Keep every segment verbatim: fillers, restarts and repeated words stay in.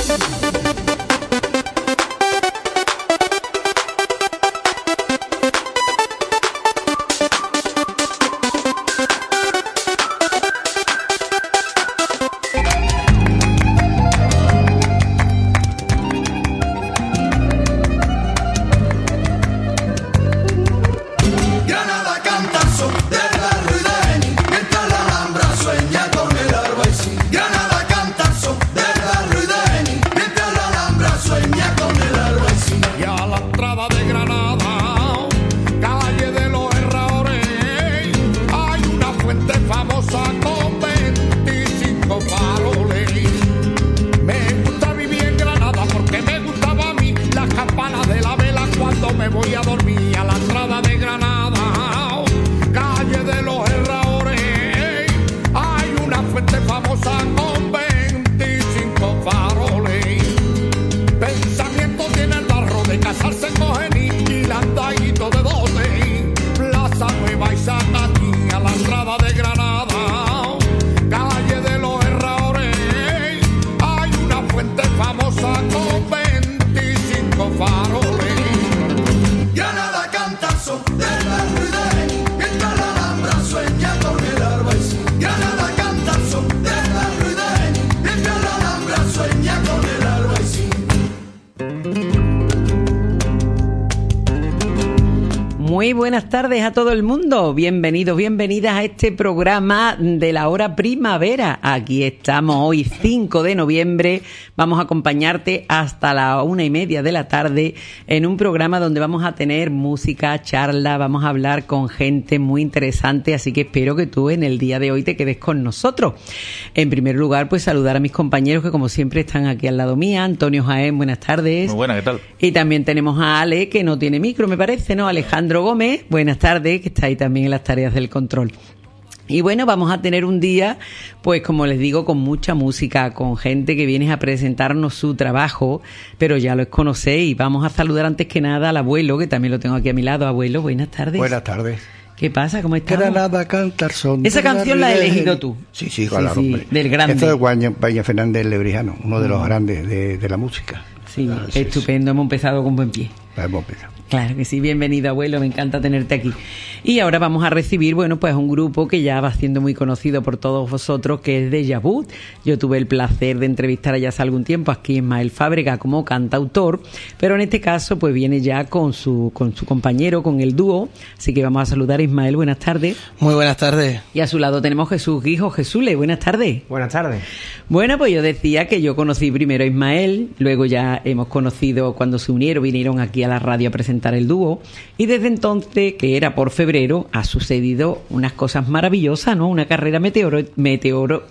Muy buenas tardes a todo el mundo, bienvenidos, bienvenidas a este programa de la hora primavera. Aquí estamos hoy cinco de noviembre, vamos a acompañarte hasta la una y media de la tarde en un programa donde vamos a tener música, charla, vamos a hablar con gente muy interesante, así que espero que tú en el día de hoy te quedes con nosotros. En primer lugar, pues saludar a mis compañeros que como siempre están aquí al lado mía. Antonio Jaén, buenas tardes. Muy buenas, ¿qué tal? Y también tenemos a Ale, que no tiene micro, me parece, ¿no? Alejandro Gómez, buenas tardes, que está ahí también en las tareas del control. Y bueno, vamos a tener un día, pues como les digo, con mucha música, con gente que viene a presentarnos su trabajo, pero ya lo conocéis. Vamos a saludar antes que nada al abuelo, que también lo tengo aquí a mi lado. Abuelo, buenas tardes. Buenas tardes. ¿Qué pasa? ¿Cómo estás? Granada cantar son. Esa canción la has elegido tú. Sí, sí, claro. Sí, sí, del grande. Esto es Guaña, Valle Fernández Lebrijano, uno de los mm. grandes de, de la música. Sí, ah, sí, estupendo, sí. Hemos empezado con buen pie. Hemos empezado. Claro que sí, bienvenido abuelo, me encanta tenerte aquí. Y ahora vamos a recibir, bueno, pues un grupo que ya va siendo muy conocido por todos vosotros, que es Déjà Vu. Yo tuve el placer de entrevistar ya hace algún tiempo aquí a Ismael Fábrega como cantautor, pero en este caso pues viene ya con su con su compañero, con el dúo, así que vamos a saludar a Ismael, buenas tardes. Muy buenas tardes. Y a su lado tenemos Jesús Guijo. Jesús, buenas tardes. Buenas tardes. Bueno, pues yo decía que yo conocí primero a Ismael, luego ya hemos conocido cuando se unieron, vinieron aquí a la radio a presentar el dúo, y desde entonces, que era por febrero, ha sucedido unas cosas maravillosas, ¿no? Una carrera meteoro, meteoro,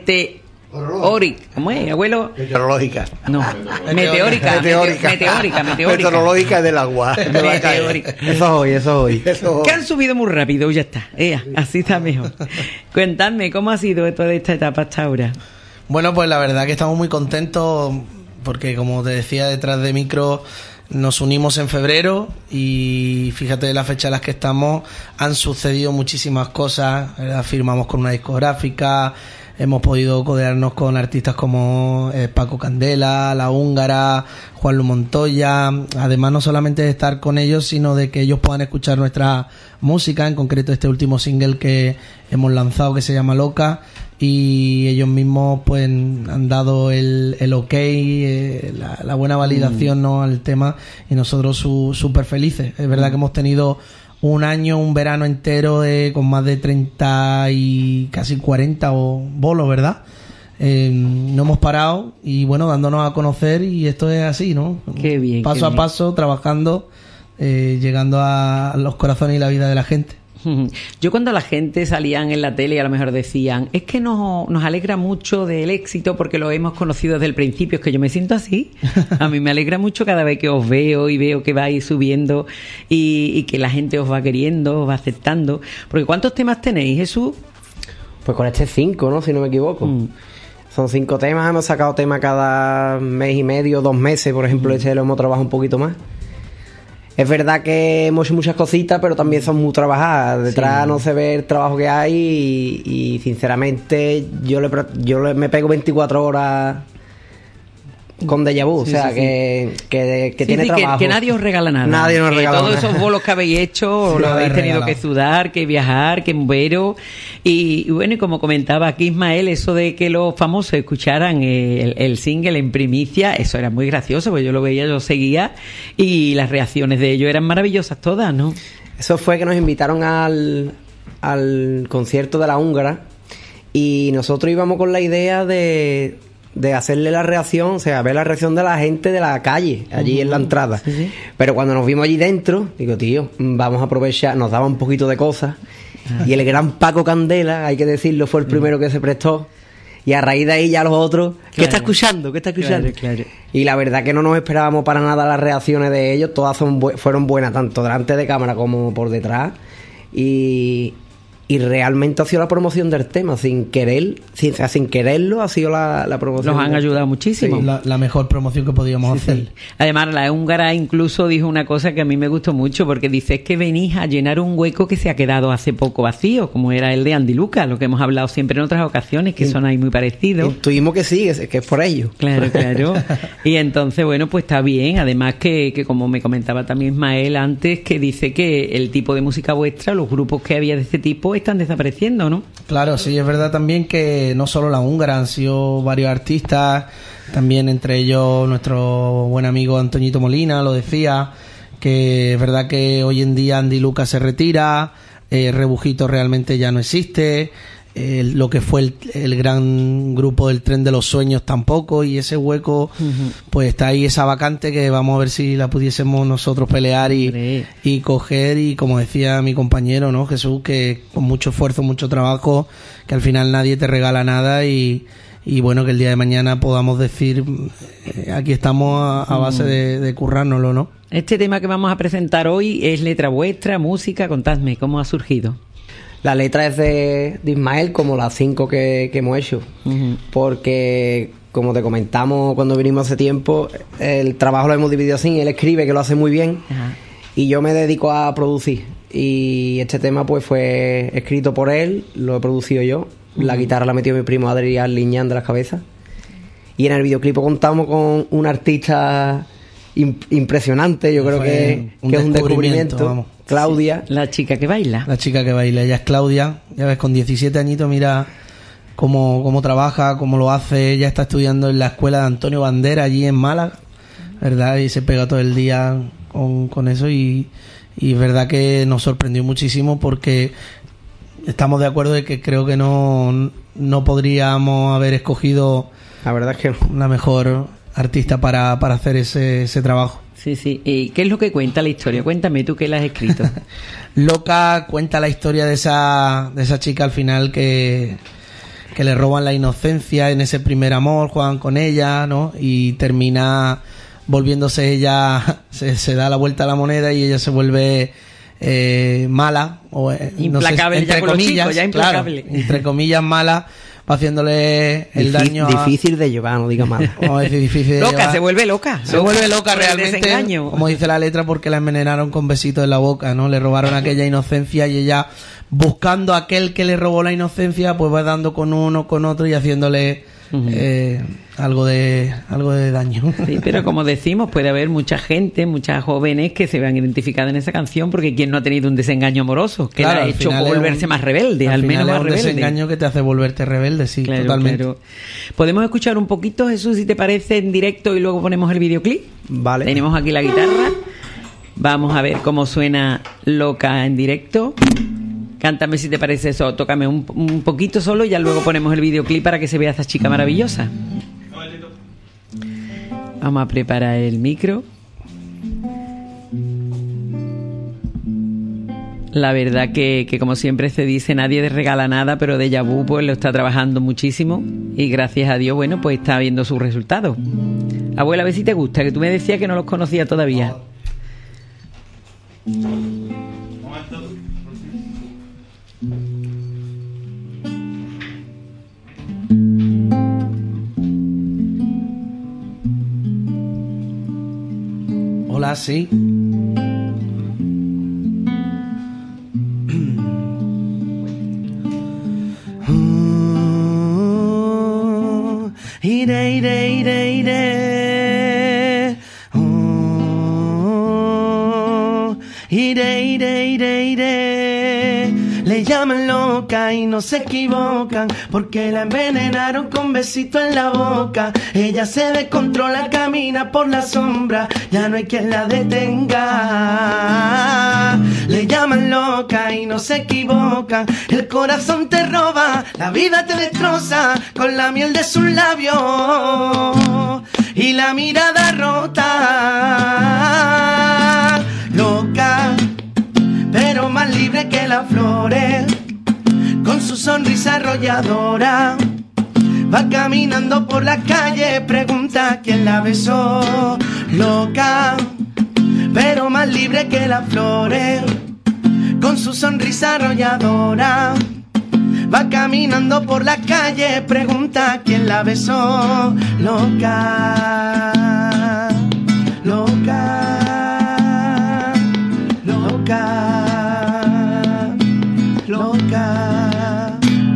meteórica, ¿cómo es, abuelo? Meteorológica. No, meteórica, meteórica, meteórica, meteórica. Meteorológica del agua. Meteórica. Eso hoy, eso hoy. Eso hoy. Que han subido muy rápido, ya está. Ea, así está mejor. Cuéntame, ¿cómo ha sido toda esta etapa hasta ahora? Bueno, pues la verdad que estamos muy contentos porque, como te decía, detrás de micro nos unimos en febrero y fíjate la fecha en las que estamos, han sucedido muchísimas cosas, ¿verdad? Firmamos con una discográfica, hemos podido codearnos con artistas como eh, Paco Candela, La Húngara, Juan Lu Montoya, además no solamente de estar con ellos, sino de que ellos puedan escuchar nuestra música, en concreto este último single que hemos lanzado que se llama Loca, y ellos mismos pues han dado el, el ok, eh, la, la buena validación, ¿no?, al tema, y nosotros súper felices. Es verdad que hemos tenido un año, un verano entero eh, con más de treinta y casi cuarenta o bolos, ¿verdad? Eh, no hemos parado y bueno, dándonos a conocer, y esto es así, ¿no? Qué bien. Paso qué a bien. paso, trabajando, eh, llegando a los corazones y la vida de la gente. Yo cuando la gente salían en la tele y a lo mejor decían, es que nos, nos alegra mucho del éxito porque lo hemos conocido desde el principio, es que yo me siento así. A mí me alegra mucho cada vez que os veo y veo que vais subiendo y, y que la gente os va queriendo, os va aceptando. Porque ¿cuántos temas tenéis, Jesús? Pues con este cinco, ¿no? Si no me equivoco. Mm. Son cinco temas, hemos sacado temas cada mes y medio, dos meses, por ejemplo, mm. este lo hemos trabajado un poquito más. Es verdad que hemos hecho muchas cositas, pero también son muy trabajadas. Detrás sí. No se ve el trabajo que hay y, y sinceramente yo, le, yo le, me pego veinticuatro horas con déjà vu, Sí, o sea, sí, que, que, que Sí, tiene sí, que, trabajo. que nadie os regala nada. Nadie nos Que regala todos nada. esos bolos que habéis hecho, Sí, lo habéis habéis tenido regalado. que sudar, que viajar, que moveros. Y, y bueno, y como comentaba aquí Ismael, eso de que los famosos escucharan el, el single en primicia, eso era muy gracioso, porque yo lo veía, yo seguía, y las reacciones de ellos eran maravillosas todas, ¿no? Eso fue que nos invitaron al, al concierto de la húngara y nosotros íbamos con la idea de, de hacerle la reacción, o sea, ver la reacción de la gente de la calle, allí uh-huh. en la entrada. Sí, sí. Pero cuando nos vimos allí dentro, digo, tío, vamos a aprovechar, nos daba un poquito de cosas. Uh-huh. Y el gran Paco Candela, hay que decirlo, fue el primero uh-huh. que se prestó. Y a raíz de ahí ya los otros, ¿qué claro. está escuchando? ¿Qué está escuchando? Claro, claro. Y la verdad que no nos esperábamos para nada las reacciones de ellos, todas son bu- fueron buenas, tanto delante de cámara como por detrás. Y, y realmente ha sido la promoción del tema, sin querer, sin, o sea, sin quererlo ha sido la, la promoción. Nos han del ayudado tema. muchísimo. Sí, la, la mejor promoción que podíamos Sí, hacer. sí. Además, la húngara incluso dijo una cosa que a mí me gustó mucho, porque dice es que venís a llenar un hueco que se ha quedado hace poco vacío, como era el de Andy Lucas, lo que hemos hablado siempre en otras ocasiones, que Y- son ahí muy parecidos. Intuimos que sí, es- que es por ello. Claro, claro. Y entonces, bueno, pues está bien. Además que, que como me comentaba también Ismael antes, que dice que el tipo de música vuestra, los grupos que había de este tipo, están desapareciendo, ¿no? Claro, sí, es verdad también que no solo la húngara, han sido varios artistas, también entre ellos nuestro buen amigo Antoñito Molina lo decía, que es verdad que hoy en día Andy Lucas se retira, eh, Rebujito realmente ya no existe, eh, lo que fue el, el gran grupo del Tren de los Sueños tampoco, y ese hueco, Ujú. pues está ahí esa vacante que vamos a ver si la pudiésemos nosotros pelear y, Hombre. y coger, y como decía mi compañero, ¿no? Jesús, que con mucho esfuerzo, mucho trabajo, que al final nadie te regala nada, y, y bueno, que el día de mañana podamos decir, eh, aquí estamos a, a base de, de currárnoslo, ¿no? Este tema que vamos a presentar hoy es letra vuestra, música. Contadme, ¿cómo ha surgido? La letra es de, de Ismael, como las cinco que, que hemos hecho. Ujú. Porque, como te comentamos cuando vinimos hace tiempo, el trabajo lo hemos dividido así. Él escribe, que lo hace muy bien, Ajá. y yo me dedico a producir. Y este tema pues fue escrito por él, lo he producido yo. La guitarra la metió mi primo Adrián Liñán de las Cabezas. Y en el videoclip contamos con un artista im- impresionante, yo creo Fue que, un que es un descubrimiento, descubrimiento. vamos. Claudia. La chica que baila. La chica que baila, ella es Claudia, ya ves, con diecisiete añitos, mira cómo, cómo trabaja, cómo lo hace. Ella está estudiando en la escuela de Antonio Bandera, allí en Málaga, ¿verdad? Y se pega todo el día con, con eso, y, y es verdad que nos sorprendió muchísimo, porque estamos de acuerdo de que creo que no, no podríamos haber escogido La verdad es que la mejor artista para, para hacer ese, ese trabajo. Sí, sí. ¿Y qué es lo que cuenta la historia? Cuéntame tú que la has escrito. Loca cuenta la historia de esa, de esa chica al final que, que le roban la inocencia en ese primer amor, juegan con ella, ¿no? Y termina volviéndose ella, se, se da la vuelta a la moneda y ella se vuelve eh, mala. O, eh, no sé, Implacable ya con los chicos, ya implacable. claro, entre comillas mala, va haciéndole el Difí- daño a... difícil de llevar, no diga más. Vamos a decir, difícil de Loca, llevar. se vuelve loca. Se vuelve loca Por el realmente, desengaño. como dice la letra, porque la envenenaron con besitos en la boca, ¿no? Le robaron aquella inocencia, y ella, buscando a aquel que le robó la inocencia, pues va dando con uno, con otro, y haciéndole Ujú. eh, algo de algo de daño. Sí, pero como decimos, puede haber mucha gente, muchas jóvenes que se vean identificadas en esa canción, porque ¿quién no ha tenido un desengaño amoroso? Que Claro, la ha al hecho final es volverse un- más rebelde, al, menos final más es un rebelde. desengaño que te hace volverte rebelde, sí, Claro, totalmente. claro. ¿Podemos escuchar un poquito, Jesús, si te parece, en directo, y luego ponemos el videoclip? Vale. Tenemos aquí la guitarra. Vamos a ver cómo suena Loca en directo. Cántame si te parece eso. Tócame un, un poquito solo y ya luego ponemos el videoclip para que se vea esa chica maravillosa. Vamos a preparar el micro. La verdad que, que como siempre se dice, nadie te regala nada, pero Déjà Vu pues lo está trabajando muchísimo y gracias a Dios, bueno, pues está viendo sus resultados. Abuela, a ver si te gusta, que tú me decías que no los conocía todavía. Hola, sí. Y iré, iré, iré, iré. Oh, iré, iré, iré, iré. Le llaman loca y no se equivocan, porque la envenenaron con besito en la boca. Ella se descontrola, camina por la sombra, ya no hay quien la detenga. Le llaman loca y no se equivocan, el corazón te roba, la vida te destroza, con la miel de sus labios y la mirada rota. Loca, pero más libre que las flores, con su sonrisa arrolladora. Va caminando por la calle, pregunta quién la besó. Loca, pero más libre que las flores, con su sonrisa arrolladora. Va caminando por la calle, pregunta quién la besó. Loca, loca, loca, loca.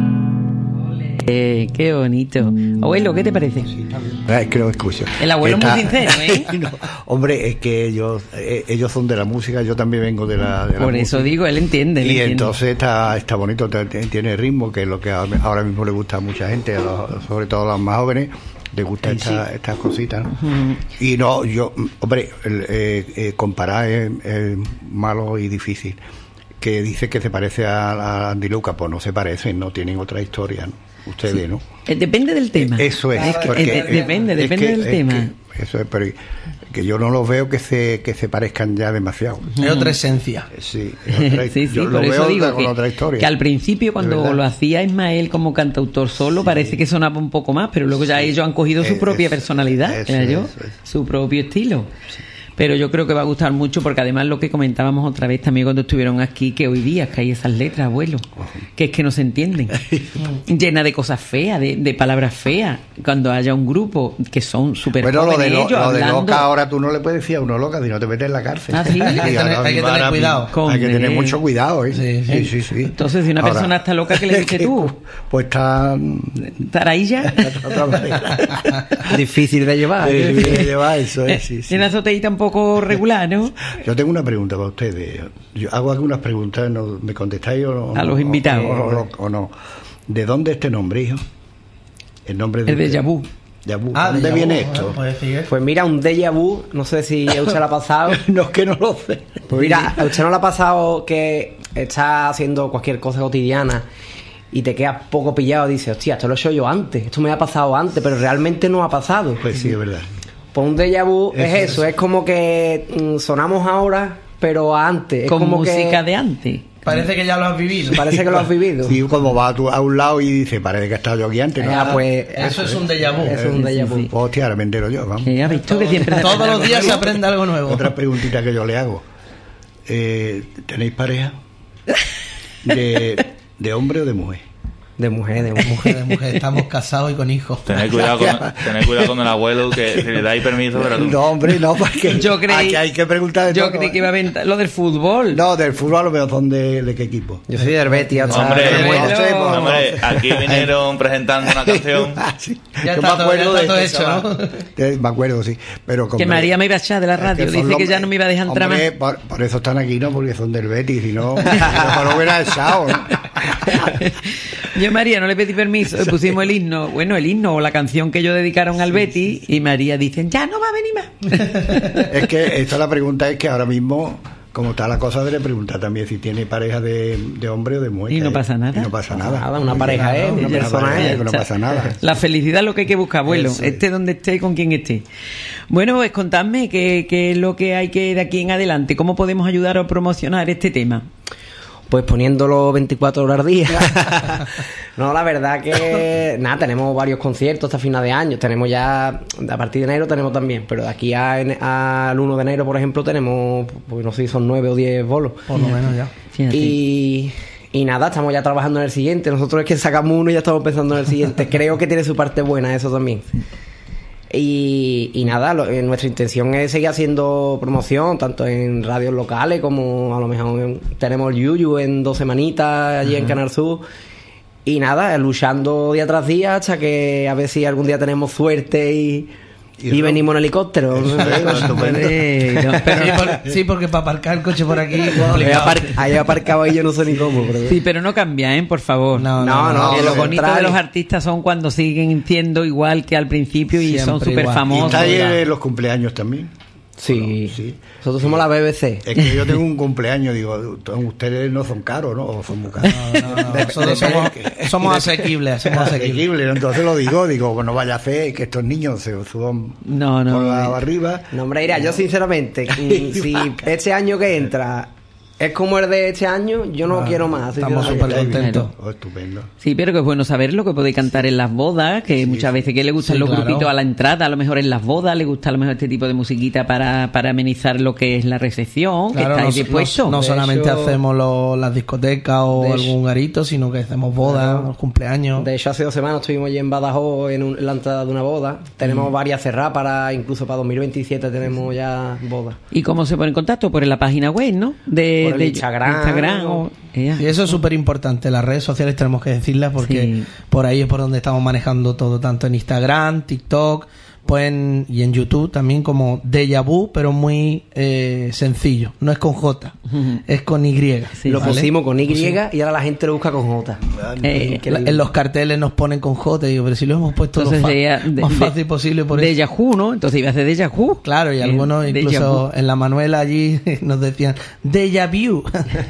Eh, qué bonito. Abuelo, ¿qué te parece? Es que lo escucho. El abuelo es muy sincero, ¿eh? No, hombre, es que ellos eh, ellos son de la música, yo también vengo de la, de la Por eso música. digo, él entiende. Él Y entiende. entonces está, está bonito, t- t- tiene ritmo, que es lo que ahora mismo le gusta a mucha gente, a los- sobre todo a los más jóvenes, les gusta esta, estas cositas, ¿no? Ujú. Y no, yo, hombre, el, eh, eh, comparar es, es malo y difícil. Que dice que se parece a, a Andy Lucas, pues no se parecen, no tienen otra historia, ¿no? Ustedes, ¿no? Eh, Depende del tema. Eso es. Es que, porque- eh, de- depende, es depende que- del es tema. que eso es, pero que yo no los veo que se que se parezcan ya demasiado. Es otra esencia. Sí, es otra- Sí, sí, yo por lo eso veo digo con que, otra historia. que al principio De cuando verdad. lo hacía Ismael como cantautor solo parece que sonaba un poco más, pero luego ya ellos han cogido su Eh, propia eso, personalidad, eso, era yo, eso, eso. su propio estilo. Pero yo creo que va a gustar mucho porque además lo que comentábamos otra vez también cuando estuvieron aquí, que hoy día que hay esas letras, abuelo, que es que no se entienden, llena de cosas feas, de, de palabras feas, cuando haya un grupo que son súper Bueno, lo jóvenes de, lo, ellos lo de hablando. loca ahora tú no le puedes decir a uno loca si no te metes en la cárcel. Ah, ¿sí? Hay que Y ahora tener- hay que mismo, tener ahora cuidado. mismo, Hay que Hombre. tener mucho cuidado, ¿eh? Sí, Sí, sí, sí. Entonces, si una Ahora, persona está loca, ¿qué le dices que, tú? Pues está... ¿Estar ahí ya? de otra manera. Difícil de llevar. Sí, ¿eh? sí, lleva eso, eh, sí, sí. Tiene una azoteíta un poco regular, ¿no? Yo tengo una pregunta para ustedes. Yo hago algunas preguntas, ¿no? ¿Me contestáis o no? A los o- invitados. O, o- o no. ¿De dónde este nombre, hijo? El nombre de El de ustedes. Yabú. Yabú. Ah, ¿Dónde déjà viene vu, esto? ¿eh? Puedes decir. Pues mira, un déjà vu, no sé si a usted le ha pasado. No, es que no lo sé. Pues mira, a usted no le ha pasado que está haciendo cualquier cosa cotidiana y te quedas poco pillado y dices, hostia, esto lo he hecho yo antes, esto me ha pasado antes, pero realmente no ha pasado. Pues sí, es verdad. Pues un déjà vu es Eso, eso, eso. es como que mm, sonamos ahora, pero antes. Es Con como música que de antes. Parece que ya lo has vivido. parece que lo has vivido. Sí, como vas tú a un lado y dices, parece que he estado yo aquí antes. ¿no? Ah, pues Eso es un déjà vu. Eso es un déjà vu. Sí, sí. Pues, hostia, ahora me entero yo, vamos. Que has visto que siempre Todos los días se aprende algo nuevo. Otra preguntita que yo le hago. Eh, ¿Tenéis pareja? ¿De, de hombre o de mujer? De mujer, de mujer. Mujer de mujer, estamos casados y con hijos. Tened cuidado con, tened cuidado con el abuelo, que si le dais permiso, pero tú. No, hombre, no, porque Yo creí- aquí hay que preguntar de Yo todo. creí que iba a aventar lo del fútbol. No, del fútbol a lo mejor son de, de qué equipo. Yo soy del Betis, hasta Hombre, que me muera. no sé, pues, Hombre, aquí vinieron presentando una canción. Ah, sí. Ya Yo está me todo- ya acuerdo está de todo este hecho, chaval. ¿no? Eh, Me acuerdo, sí. Pero Que María me iba a echar de la radio. son Dice los- que ya no me iba a dejar entrar más. hombre, por, por eso están aquí, ¿no? Porque son del Betis, si no, no lo hubiera echado, ¿no? Yo a María no le pedí permiso, le pusimos el himno, bueno, el himno o la canción que ellos dedicaron al Betis, y María dicen, ya no va a venir más. Es que esta la pregunta es que ahora mismo, como está la cosa, debe preguntar también si tiene pareja de, de hombre o de mujer. Y no pasa nada. Y no pasa nada. Nada, una pareja es, Una una persona pareja es. es, que no pasa nada. La felicidad es lo que hay que buscar, abuelo. Eso es. Esté donde esté y con quien esté. Bueno, pues contadme qué, qué es lo que hay que de aquí en adelante. ¿Cómo podemos ayudar a promocionar este tema? Pues poniéndolo veinticuatro horas al día. No, la verdad que nada, tenemos varios conciertos hasta final de año. Tenemos ya, a partir de enero tenemos también, pero de aquí a, ene- al uno de enero, por ejemplo, tenemos, pues no sé si son nueve o diez bolos. Por lo menos ya. Fíjate. Y, y nada, estamos ya trabajando en el siguiente. Nosotros es que sacamos uno y ya estamos pensando en el siguiente. Creo que tiene su parte buena eso también. Y, y nada, lo- eh, nuestra intención es seguir haciendo promoción, tanto en radios locales como a lo mejor en- tenemos el Yuyu en dos semanitas allí en Canal Sur. Y nada, luchando día tras día hasta que a ver si algún día tenemos suerte y, y, y venimos en helicóptero. Eso, Eh, no, pero- sí, por- sí, porque para aparcar el coche por aquí... Ahí he apar- ahí he aparcado y yo no sé ni cómo. Pero... Sí, pero no cambia, ¿eh? Por favor. No, No, no, Que lo lo bonito de contrario. los artistas son cuando siguen siendo igual que al principio y son Siempre súper igual. Y famosos. está ahí en los cumpleaños también. Sí. Sí. Nosotros somos la B B C. Es que yo tengo un cumpleaños, digo, ustedes no son caros, ¿no? O son muy caros. No, no, no. Nosotros somos, somos asequibles, somos asequibles. Asequible, entonces lo digo, digo, que no vaya a hacer que estos niños se suban No, no, por la eh. arriba. No, hombre, mira, yo sinceramente, mm, si este año que entra es como el de este año, yo no Ah, quiero más. estamos sinceramente. súper contentos. Oh, estupendo. Sí, pero que es bueno saberlo, que podéis cantar en las bodas, que muchas veces que le gustan Sí, los claro. grupitos a la entrada, a lo mejor en las bodas, le gusta a lo mejor este tipo de musiquita para, para amenizar lo que es la recepción, Claro, que estáis no, dispuestos. no De solamente hecho- hacemos lo- las discotecas o De hecho- algún garito, sino que hacemos bodas, Claro. los cumpleaños. De hecho, hace dos semanas estuvimos allí en Badajoz en, un- en la entrada de una boda. Tenemos Mm. varias cerradas para, incluso para dos mil veintisiete tenemos ya bodas. ¿Y cómo se pone en contacto? Por la página web, ¿no? De, Por el de Instagram. o- ella. Y eso es súper importante. Las redes sociales tenemos que decirlas porque Sí. por ahí es por donde estamos manejando todo, tanto en Instagram, TikTok, pueden, y en YouTube también como Deja Vu, pero muy eh, sencillo. No es con J, es con Y. Sí, lo ¿vale? pusimos con Y y ahora la gente lo busca con J. Eh, La- en los carteles nos ponen con J, y digo, pero si lo hemos puesto lo Entonces fa- sería de- más de- fácil posible por de eso. Yahoo, ¿no? Entonces iba a hacer de Yahoo. Claro, y Eh, algunos Deja incluso Vu. en la Manuela allí nos decían Deja Vu.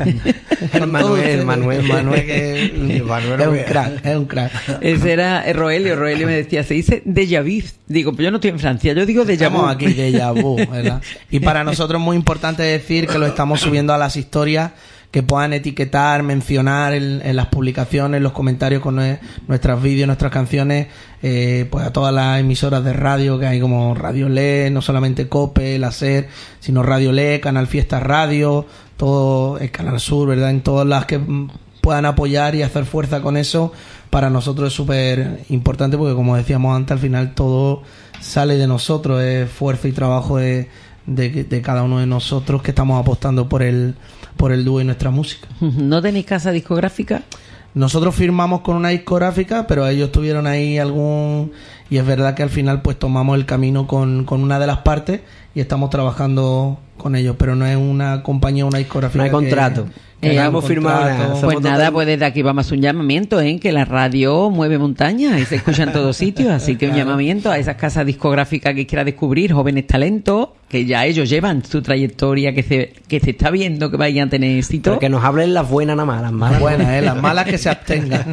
El Manuel, Entonces, Manuel. Manuel que Manuel es un que- crack, es un crack. Ese era eh, Roelio. Roelio me decía, se dice déjà vu. Digo, pues yo no estoy en Francia, yo digo déjà vu. Estamos aquí Deja Vu, ¿verdad? Y para nosotros es muy importante decir que lo estamos subiendo a las historias, que puedan etiquetar, mencionar en, en las publicaciones, los comentarios con nue- nuestras vídeos, nuestras canciones, eh, pues a todas las emisoras de radio que hay como Radio Le, no solamente COPE, La SER, sino Radio Le, Canal Fiesta Radio, todo el Canal Sur, ¿verdad? En todas las que mm, puedan apoyar y hacer fuerza con eso, para nosotros es súper importante porque, como decíamos antes, al final todo sale de nosotros, es esfuerzo y trabajo de, de, de cada uno de nosotros que estamos apostando por el, por el dúo y nuestra música. ¿No tenéis casa discográfica? Nosotros firmamos con una discográfica, pero ellos tuvieron ahí algún... Y es verdad que al final pues tomamos el camino con, con una de las partes y estamos trabajando con ellos, pero no es una compañía, una discográfica. No hay que- contrato. que Eh, haga hemos un firmado contrato. nada. Pues Somos nada, total- pues desde aquí vamos a hacer un llamamiento, ¿eh? Que la radio mueve montañas y se escucha en todos sitios, así que un Claro. llamamiento a esas casas discográficas que quiera descubrir jóvenes talentos, que ya ellos llevan su trayectoria, que se, que se está viendo que vayan a tener éxito. Pero que nos hablen las buenas nada más, las malas. no. Buenas, ¿eh? Las malas que se abstengan.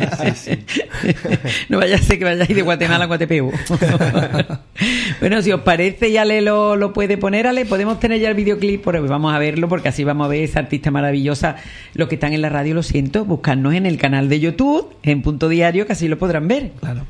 No vaya a ser que vayáis de Guatemala a Guatepeu. Bueno, si os parece, ya le lo, lo puede poner, Ale. Podemos tener ya el videoclip, porque vamos a verlo, porque así vamos a ver esa artista maravillosa. Los que están en la radio, lo siento, buscarnos en el canal de YouTube, en Punto Diario, que así lo podrán ver. Claro.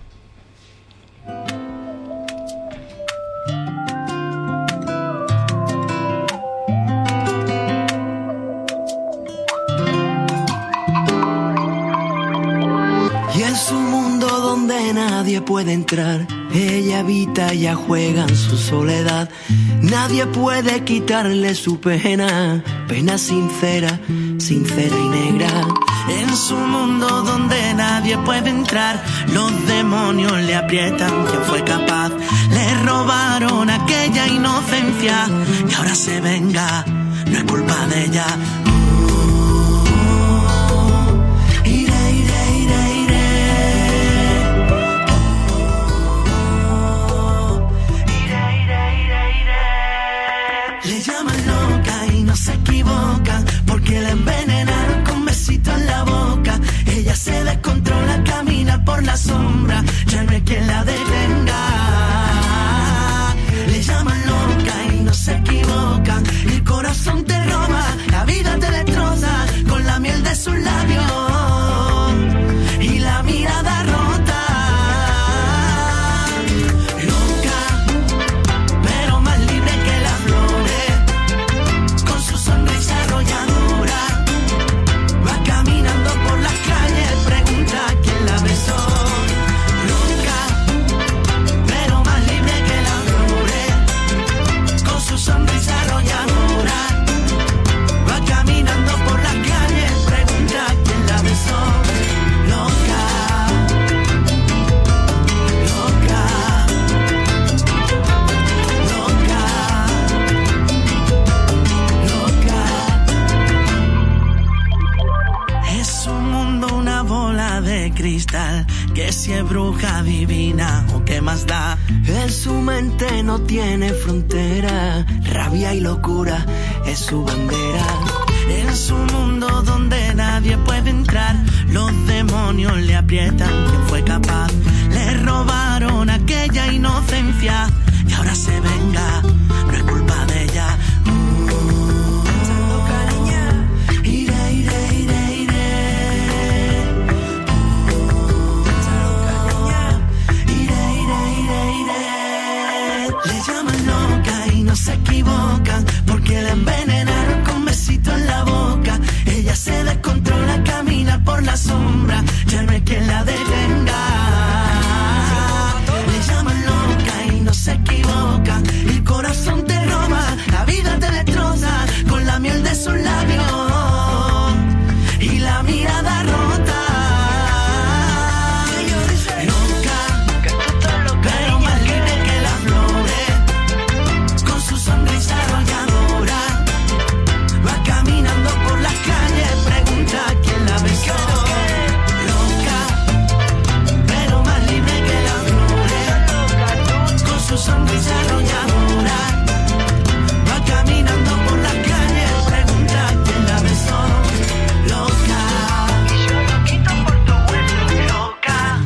Y es un mundo donde nadie puede entrar. Ella habita, ella juega en su soledad. Nadie puede quitarle su pena, pena sincera, sincera y negra. En su mundo donde nadie puede entrar, los demonios le aprietan. ¿Quién fue capaz? Le robaron aquella inocencia y ahora se venga. No es culpa de ella. Iré, iré, iré, iré. Iré, iré, iré, iré. Le llaman loca y no se equivocan, porque la envenenaron con besito en la boca. Ella se descontrola, camina por la sombra, ya no hay quien la detenga. Le llaman loca y no se equivocan, el corazón te roba, la vida te destroza, con la miel de sus labios y la mirada rota. Loca, pero más libre que las flores, con su sonrisa arrolladora, va caminando por las calles, pregunta quién la besó. Loca, que si es bruja divina o qué más da. En su mente no tiene frontera, rabia y locura es su bandera. En su mundo donde nadie puede entrar, los demonios le aprietan, que fue capaz. Le robaron aquella inocencia y ahora se venga, no es culpa de ella. No se equivocan porque la envenenaron con besitos en la boca. Ella se descontrola, camina por la sombra, ya no hay quien la detenga. Le llaman loca y no se equivocan. El corazón te roba, la vida te destroza con la miel de sus labios y la mirada rota. Sonrisa arrolladora, va caminando por la calle, pregunta quién la besó. Loca, y yo lo quito por tu vuelo, loca.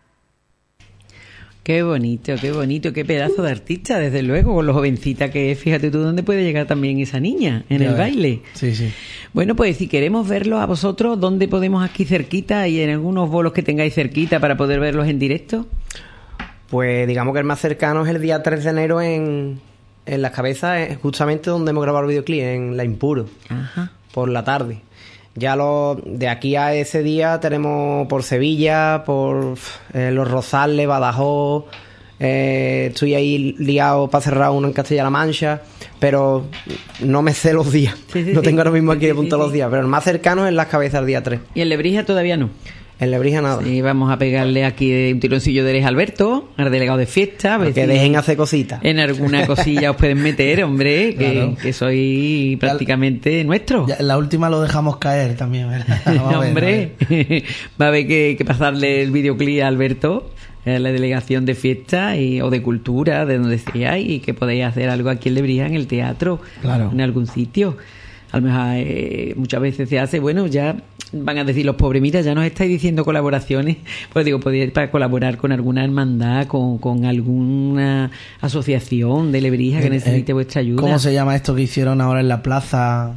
Qué bonito, qué bonito, qué pedazo de artista, desde luego, con lo jovencita que es. Fíjate tú dónde puede llegar también esa niña, en ya el ves. baile. Sí, sí. Bueno, pues si queremos verlos a vosotros, ¿dónde podemos aquí cerquita y en algunos bolos que tengáis cerquita para poder verlos en directo? Pues digamos que el más cercano es el día tres de enero en, en Las Cabezas, eh, justamente donde hemos grabado el videoclip, en La Impuro, Ajá. por la tarde. Ya lo, de aquí a ese día tenemos por Sevilla, por eh, Los Rosales, Badajoz, eh, estoy ahí liado para cerrar uno en Castilla-La Mancha, pero no me sé los días, Sí, sí, no sí. tengo ahora mismo aquí Sí, sí, apuntado sí. los días, pero el más cercano es Las Cabezas el día tres. Y en Lebrija todavía no. En Lebrija nada. Sí, vamos a pegarle aquí un tironcillo de oreja a Alberto, al delegado de fiesta. a ver Que si dejen hacer cositas. En alguna cosilla os pueden meter, hombre, que, Claro. que soy prácticamente nuestro. Ya, en la última lo dejamos caer también, ¿verdad? Vamos a ver, Hombre, va a haber que, que pasarle el videoclip a Alberto, a la delegación de fiesta y, o de cultura, de donde sea, y que podéis hacer algo aquí en Lebrija, en el teatro, Claro. en algún sitio. A lo mejor eh, muchas veces se hace, bueno, ya van a decir los pobres, mira, ya nos estáis diciendo colaboraciones, pues digo, podéis para colaborar con alguna hermandad, con, con alguna asociación de Lebrija que Eh, necesite eh, vuestra ayuda. ¿Cómo se llama esto que hicieron ahora en la plaza?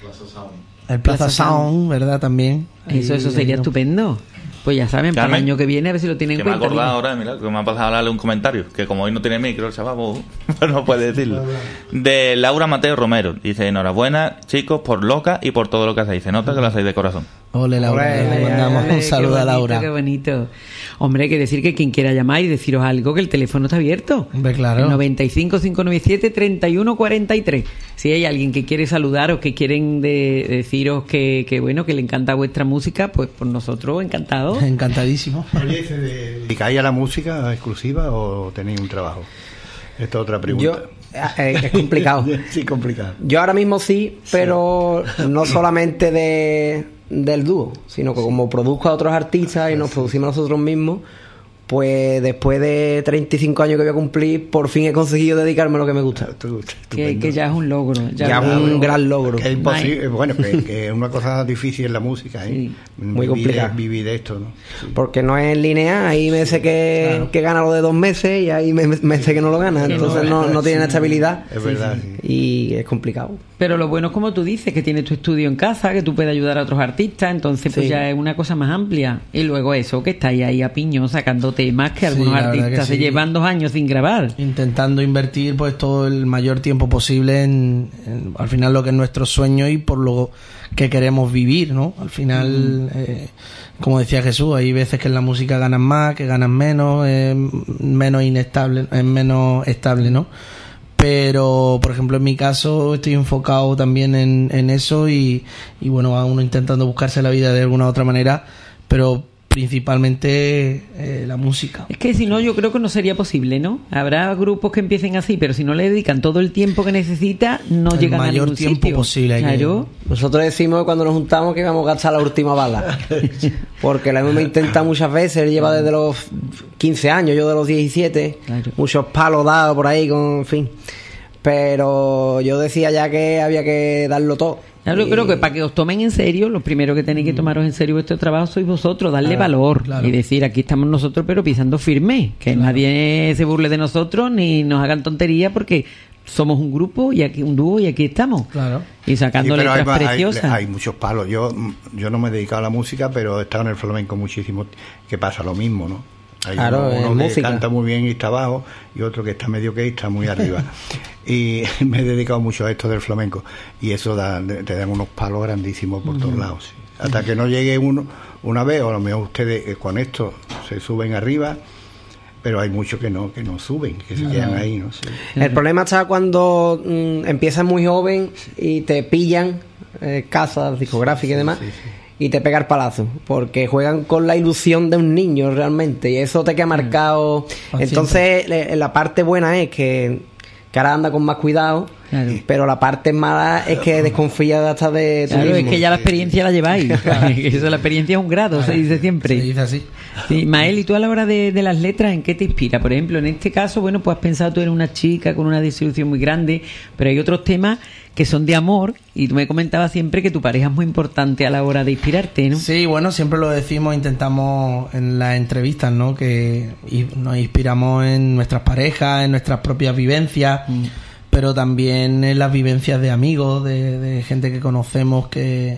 El Plaza, Plaza Sound, ¿verdad? También. Eso, eso Ahí, sería ahí, ¿no? estupendo. Pues ya saben, para el Carmen, año que viene a ver si lo tienen Que en me he cuenta. acordado mira. ahora, mira, que me ha pasado a darle un comentario, que como hoy no tiene micro el chaval, pues, no puede decirlo. De Laura Mateo Romero. Dice, enhorabuena, chicos, por loca y por todo lo que hacéis. Se nota que lo hacéis de corazón. Ole, Laura. Ole, Le mandamos Ole, un saludo qué a bonito, Laura. Qué bonito. Hombre, hay que decir que quien quiera llamar y deciros algo, que el teléfono está abierto. Hombre, claro. El noventa y cinco, cinco noventa y siete, treinta y uno cuarenta y tres. Si hay alguien que quiere saludaros, que quieren de, deciros que, que, bueno, que le encanta vuestra música, pues por nosotros encantados. Encantadísimo. Oye, ¿se dedicáis a la música exclusiva o tenéis un trabajo? Esta es otra pregunta. Yo, eh, es complicado. Sí, complicado. Yo ahora mismo sí, pero no solamente de, del dúo, sino que como produzco a otros artistas y nos producimos nosotros mismos, pues después de treinta y cinco años que voy a cumplir, por fin he conseguido dedicarme a lo que me gusta. Que, que ya es un logro. Ya, Ya es es un un logro. gran logro. Que es imposible, bueno, que, que es una cosa difícil en la música, ¿eh? Sí. Muy Vivir- complicado. Vivir de esto, ¿no? Sí. Porque no es lineal, hay meses que, Claro. que gana lo de dos meses y hay me- meses que no lo gana, Que no entonces gana, no, no tienen Sí. estabilidad Es verdad, sí. y es complicado. Pero lo bueno es como tú dices, que tienes tu estudio en casa, que tú puedes ayudar a otros artistas, entonces pues Sí. ya es una cosa más amplia. Y luego eso, que estáis ahí a piñón sacando temas que Sí, algunos la verdad artistas que se sí. llevan dos años sin grabar. Intentando invertir pues todo el mayor tiempo posible en, en, al final lo que es nuestro sueño y por lo que queremos vivir, ¿no? Al final, eh, como decía Jesús, hay veces que en la música ganan más, que ganan menos, es menos inestable, es menos estable, ¿no? Pero, por ejemplo, en mi caso estoy enfocado también en, en eso y, y bueno, va uno intentando buscarse la vida de alguna u otra manera, pero principalmente eh, la música. Es que si no, yo creo que no sería posible, ¿no? Habrá grupos que empiecen así, pero si no le dedican todo el tiempo que necesita, no el llegan a ningún mayor tiempo sitio. posible. Claro. Que... Nosotros decimos cuando nos juntamos que íbamos a gastar la última bala. Porque la hemos intentado muchas veces. Él lleva desde los quince años, yo de los diecisiete. Claro. Muchos palos dados por ahí, con en fin. Pero yo decía ya que había que darlo todo. Claro, y... yo creo que para que os tomen en serio, lo primero que tenéis que tomaros en serio vuestro trabajo sois vosotros, darle claro, valor claro. y decir, aquí estamos nosotros, pero pisando firme, que claro. nadie se burle de nosotros ni nos hagan tonterías, porque somos un grupo y aquí un dúo y aquí estamos. Claro. Y sacando sí, letras hay, preciosas. Hay, hay muchos palos. Yo yo no me he dedicado a la música, pero he estado en el flamenco muchísimo, que pasa lo mismo, ¿no? Hay claro, uno, uno que música. canta muy bien y está abajo, y otro que está medio que y está muy arriba. Y me he dedicado mucho a esto del flamenco, y eso da, te dan unos palos grandísimos por uh-huh. todos lados. Sí. Hasta que no llegue uno una vez, o a lo mejor ustedes eh, con esto se suben arriba, pero hay muchos que no que no suben, que se uh-huh. quedan ahí, no sé. El problema está cuando mm, empiezas muy joven y te pillan eh, casas discográficas sí, y demás. Sí, sí. Y te pega el palazo, porque juegan con la ilusión de un niño realmente, y eso te queda marcado. Mm. Entonces, le, la parte buena es que, que ahora anda con más cuidado, claro. pero la parte mala es que desconfía hasta de tu Claro, mismo. es que ya la experiencia la lleváis. Eso, la experiencia es un grado, claro. se dice siempre. Se dice así. Sí, Mael, ¿y tú a la hora de, de las letras en qué te inspira? Por ejemplo, en este caso, bueno, pues has pensado tú en una chica con una desilusión muy grande, pero hay otros temas que son de amor, y tú me comentabas siempre que tu pareja es muy importante a la hora de inspirarte, ¿no? Sí, bueno, siempre lo decimos, intentamos en las entrevistas, ¿no? Que nos inspiramos en nuestras parejas, en nuestras propias vivencias, mm. pero también en las vivencias de amigos, de, de gente que conocemos, que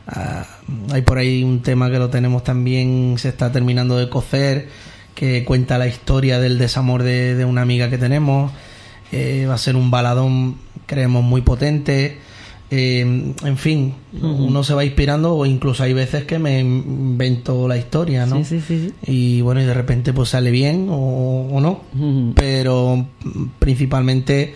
uh, hay por ahí un tema que lo tenemos también, se está terminando de cocer, que cuenta la historia del desamor de, de una amiga que tenemos. Eh, va a ser un baladón, creemos, muy potente. Eh, en fin, uh-huh. uno se va inspirando, o incluso hay veces que me invento la historia, ¿no? Sí, sí, sí, sí. Y bueno, y de repente pues sale bien o, o no, uh-huh. pero principalmente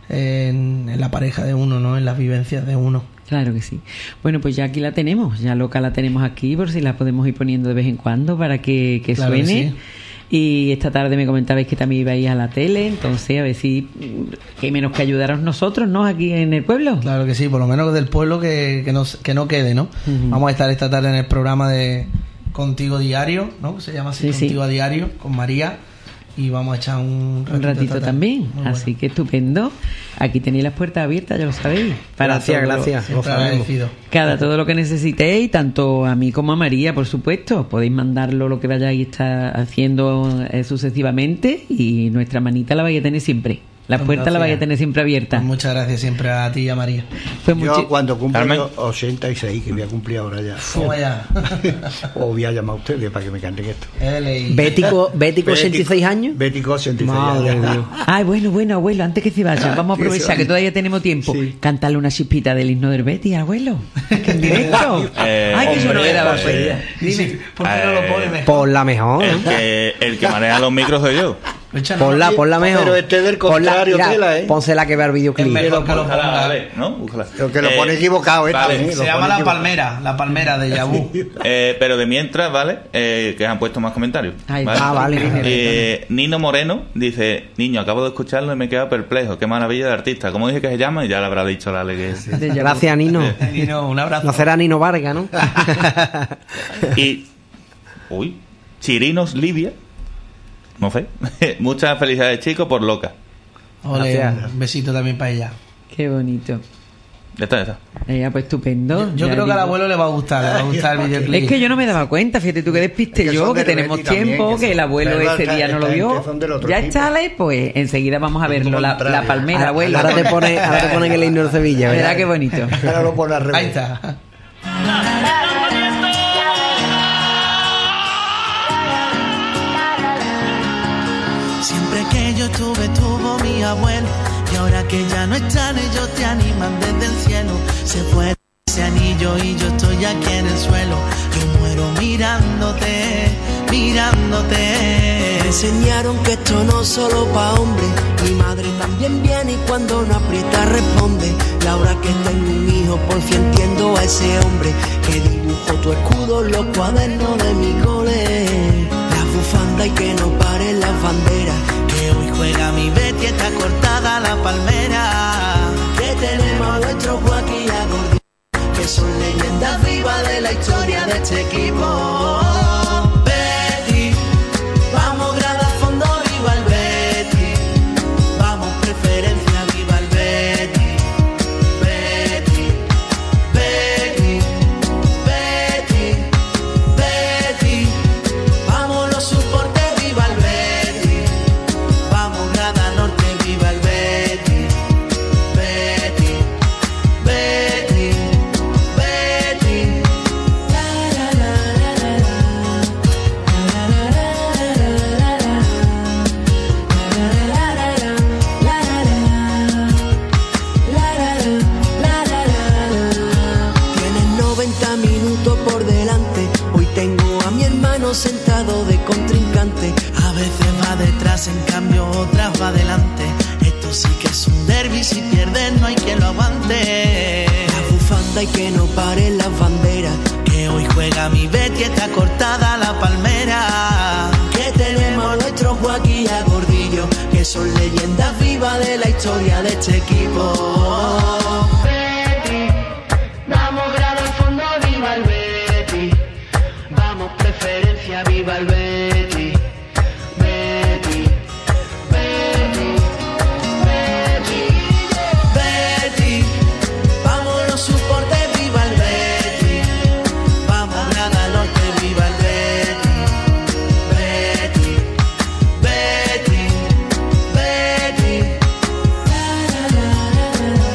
en, en la pareja de uno, ¿no? En las vivencias de uno. Claro que sí. Bueno, pues ya aquí la tenemos, ya loca la tenemos aquí, por si la podemos ir poniendo de vez en cuando para que, que claro suene. Que sí. Y esta tarde me comentabais que también ibais a la tele, entonces a ver si que menos que ayudaros nosotros, ¿no? Aquí en el pueblo. Claro que sí, por lo menos del pueblo que, que, no, que no quede, ¿no? Uh-huh. Vamos a estar esta tarde en el programa de Contigo Diario, ¿no? Se llama así, sí, Contigo sí. a Diario, con María. Y vamos a echar un ratito, un ratito también, bueno. Así que estupendo. Aquí tenéis las puertas abiertas, ya lo sabéis. Para gracias, todo, gracias. Siempre agradecido. Cada todo lo que necesitéis, tanto a mí como a María, por supuesto. Podéis mandarlo lo que vayáis a estar haciendo eh, sucesivamente, y nuestra manita la vais a tener siempre. La puerta gracias. La vais a tener siempre abierta. Pues muchas gracias siempre a ti y a María. Pues Yo muchi- cuando cumplo ochenta y seis, que voy a cumplir ahora ya. ¿Cómo ya? O voy a llamar a ustedes para que me canten esto. Bético, Bético ochenta y seis años. Bético ochenta y seis Madre años. Ay, bueno, bueno, abuelo, antes que se vaya, vamos a aprovechar que todavía tenemos tiempo. Sí. Cántale una chispita del himno del Betis, abuelo. En directo. eh, Ay, que yo no era la pues, Dime, ¿por qué no lo pone mejor? Por la mejor. El que, el que maneja los micros soy yo. Ponla, ponla mejor. Pero este del contrario, ponla, mira, tela, ¿eh? Pónsela que vea el videoclip. Es mejor que lo ponga, vale, ¿no? Lo que lo pone eh, equivocado, este, vale. ¿eh? Se llama La Palmera, La Palmera de Yabú. eh, pero de mientras, ¿vale? Eh, que han puesto más comentarios. Ay, ¿vale? Ah, vale. Eh, Nino Moreno dice: niño, acabo de escucharlo y me he quedado perplejo. Qué maravilla de artista. ¿Cómo dije que se llama? Y ya le habrá dicho la Ale que sí. Gracias, Nino. Nino, un abrazo. No será Nino Vargas, ¿no? Y. Uy. Chirinos Livia. No sé. Muchas felicidades, chicos, por loca. Ole, un besito también para ella. Qué bonito. Ya está, ya está. Eh, pues estupendo. Yo, yo creo digo. que al abuelo le va a gustar, le va a gustar el videoclip. Es que yo no me daba cuenta, fíjate tú que despiste es que yo, que tenemos tiempo, también, que, que el abuelo ese día no lo vio. Ya está, pues enseguida vamos a verlo, la, la palmera, ahora, abuelo. Ahora te pone, ahora te pone que el himno de Sevilla, ¿verdad? ¿Verdad? Qué bonito. Ahora lo pone al revés. Ahí está. Siempre que yo estuve, tuvo mi abuelo. Y ahora que ya no están, ellos te animan desde el cielo. Se fue ese anillo y yo estoy aquí en el suelo. Yo muero mirándote, mirándote. Me enseñaron que esto no es solo pa' hombres. Mi madre también viene y cuando no aprieta responde. Y ahora que tengo un hijo, por fin entiendo a ese hombre que dibujó tu escudo en los cuadernos de mi cole. bufanda y que no paren las banderas. Que hoy juega mi Betty, está cortada la palmera. Que tenemos a nuestro Joaquín y a Gordillo, que son leyendas vivas de la historia de este equipo. Betty, vamos grada a fondo, viva el Betty. Vamos preferencia, viva el Betty. Betty, Betty, Betty, Betty. Vamos los soportes, viva el Betty. Vamos grada norte, viva el Betty. Betty, Betty, Betty. La, la, la, la, la, la. La, la, la, la, la, la. La, la, la, la, la, la, la, la, la. Tienes noventa minutos por delante. Hoy tengo a mi hermano sentado de contrincante. A veces va detrás, en cambio otras va adelante. Esto sí que es un derbi, si pierdes no hay quien lo aguante. La bufanda y que no paren las banderas. Que hoy juega mi Betty, está cortada la palmera. Que tenemos a nuestro Joaquín y a Gordillo, que son leyendas vivas de la historia de este equipo. Betty, vamos grado al fondo, viva el Betty. Vamos preferencia, viva el Betty. Betty, Betty, Betty, Betty. Vamos los soportes, viva el Betty. Vamos grada norte, viva el Betty. Betty, Betty, Betty. La, la, la, la,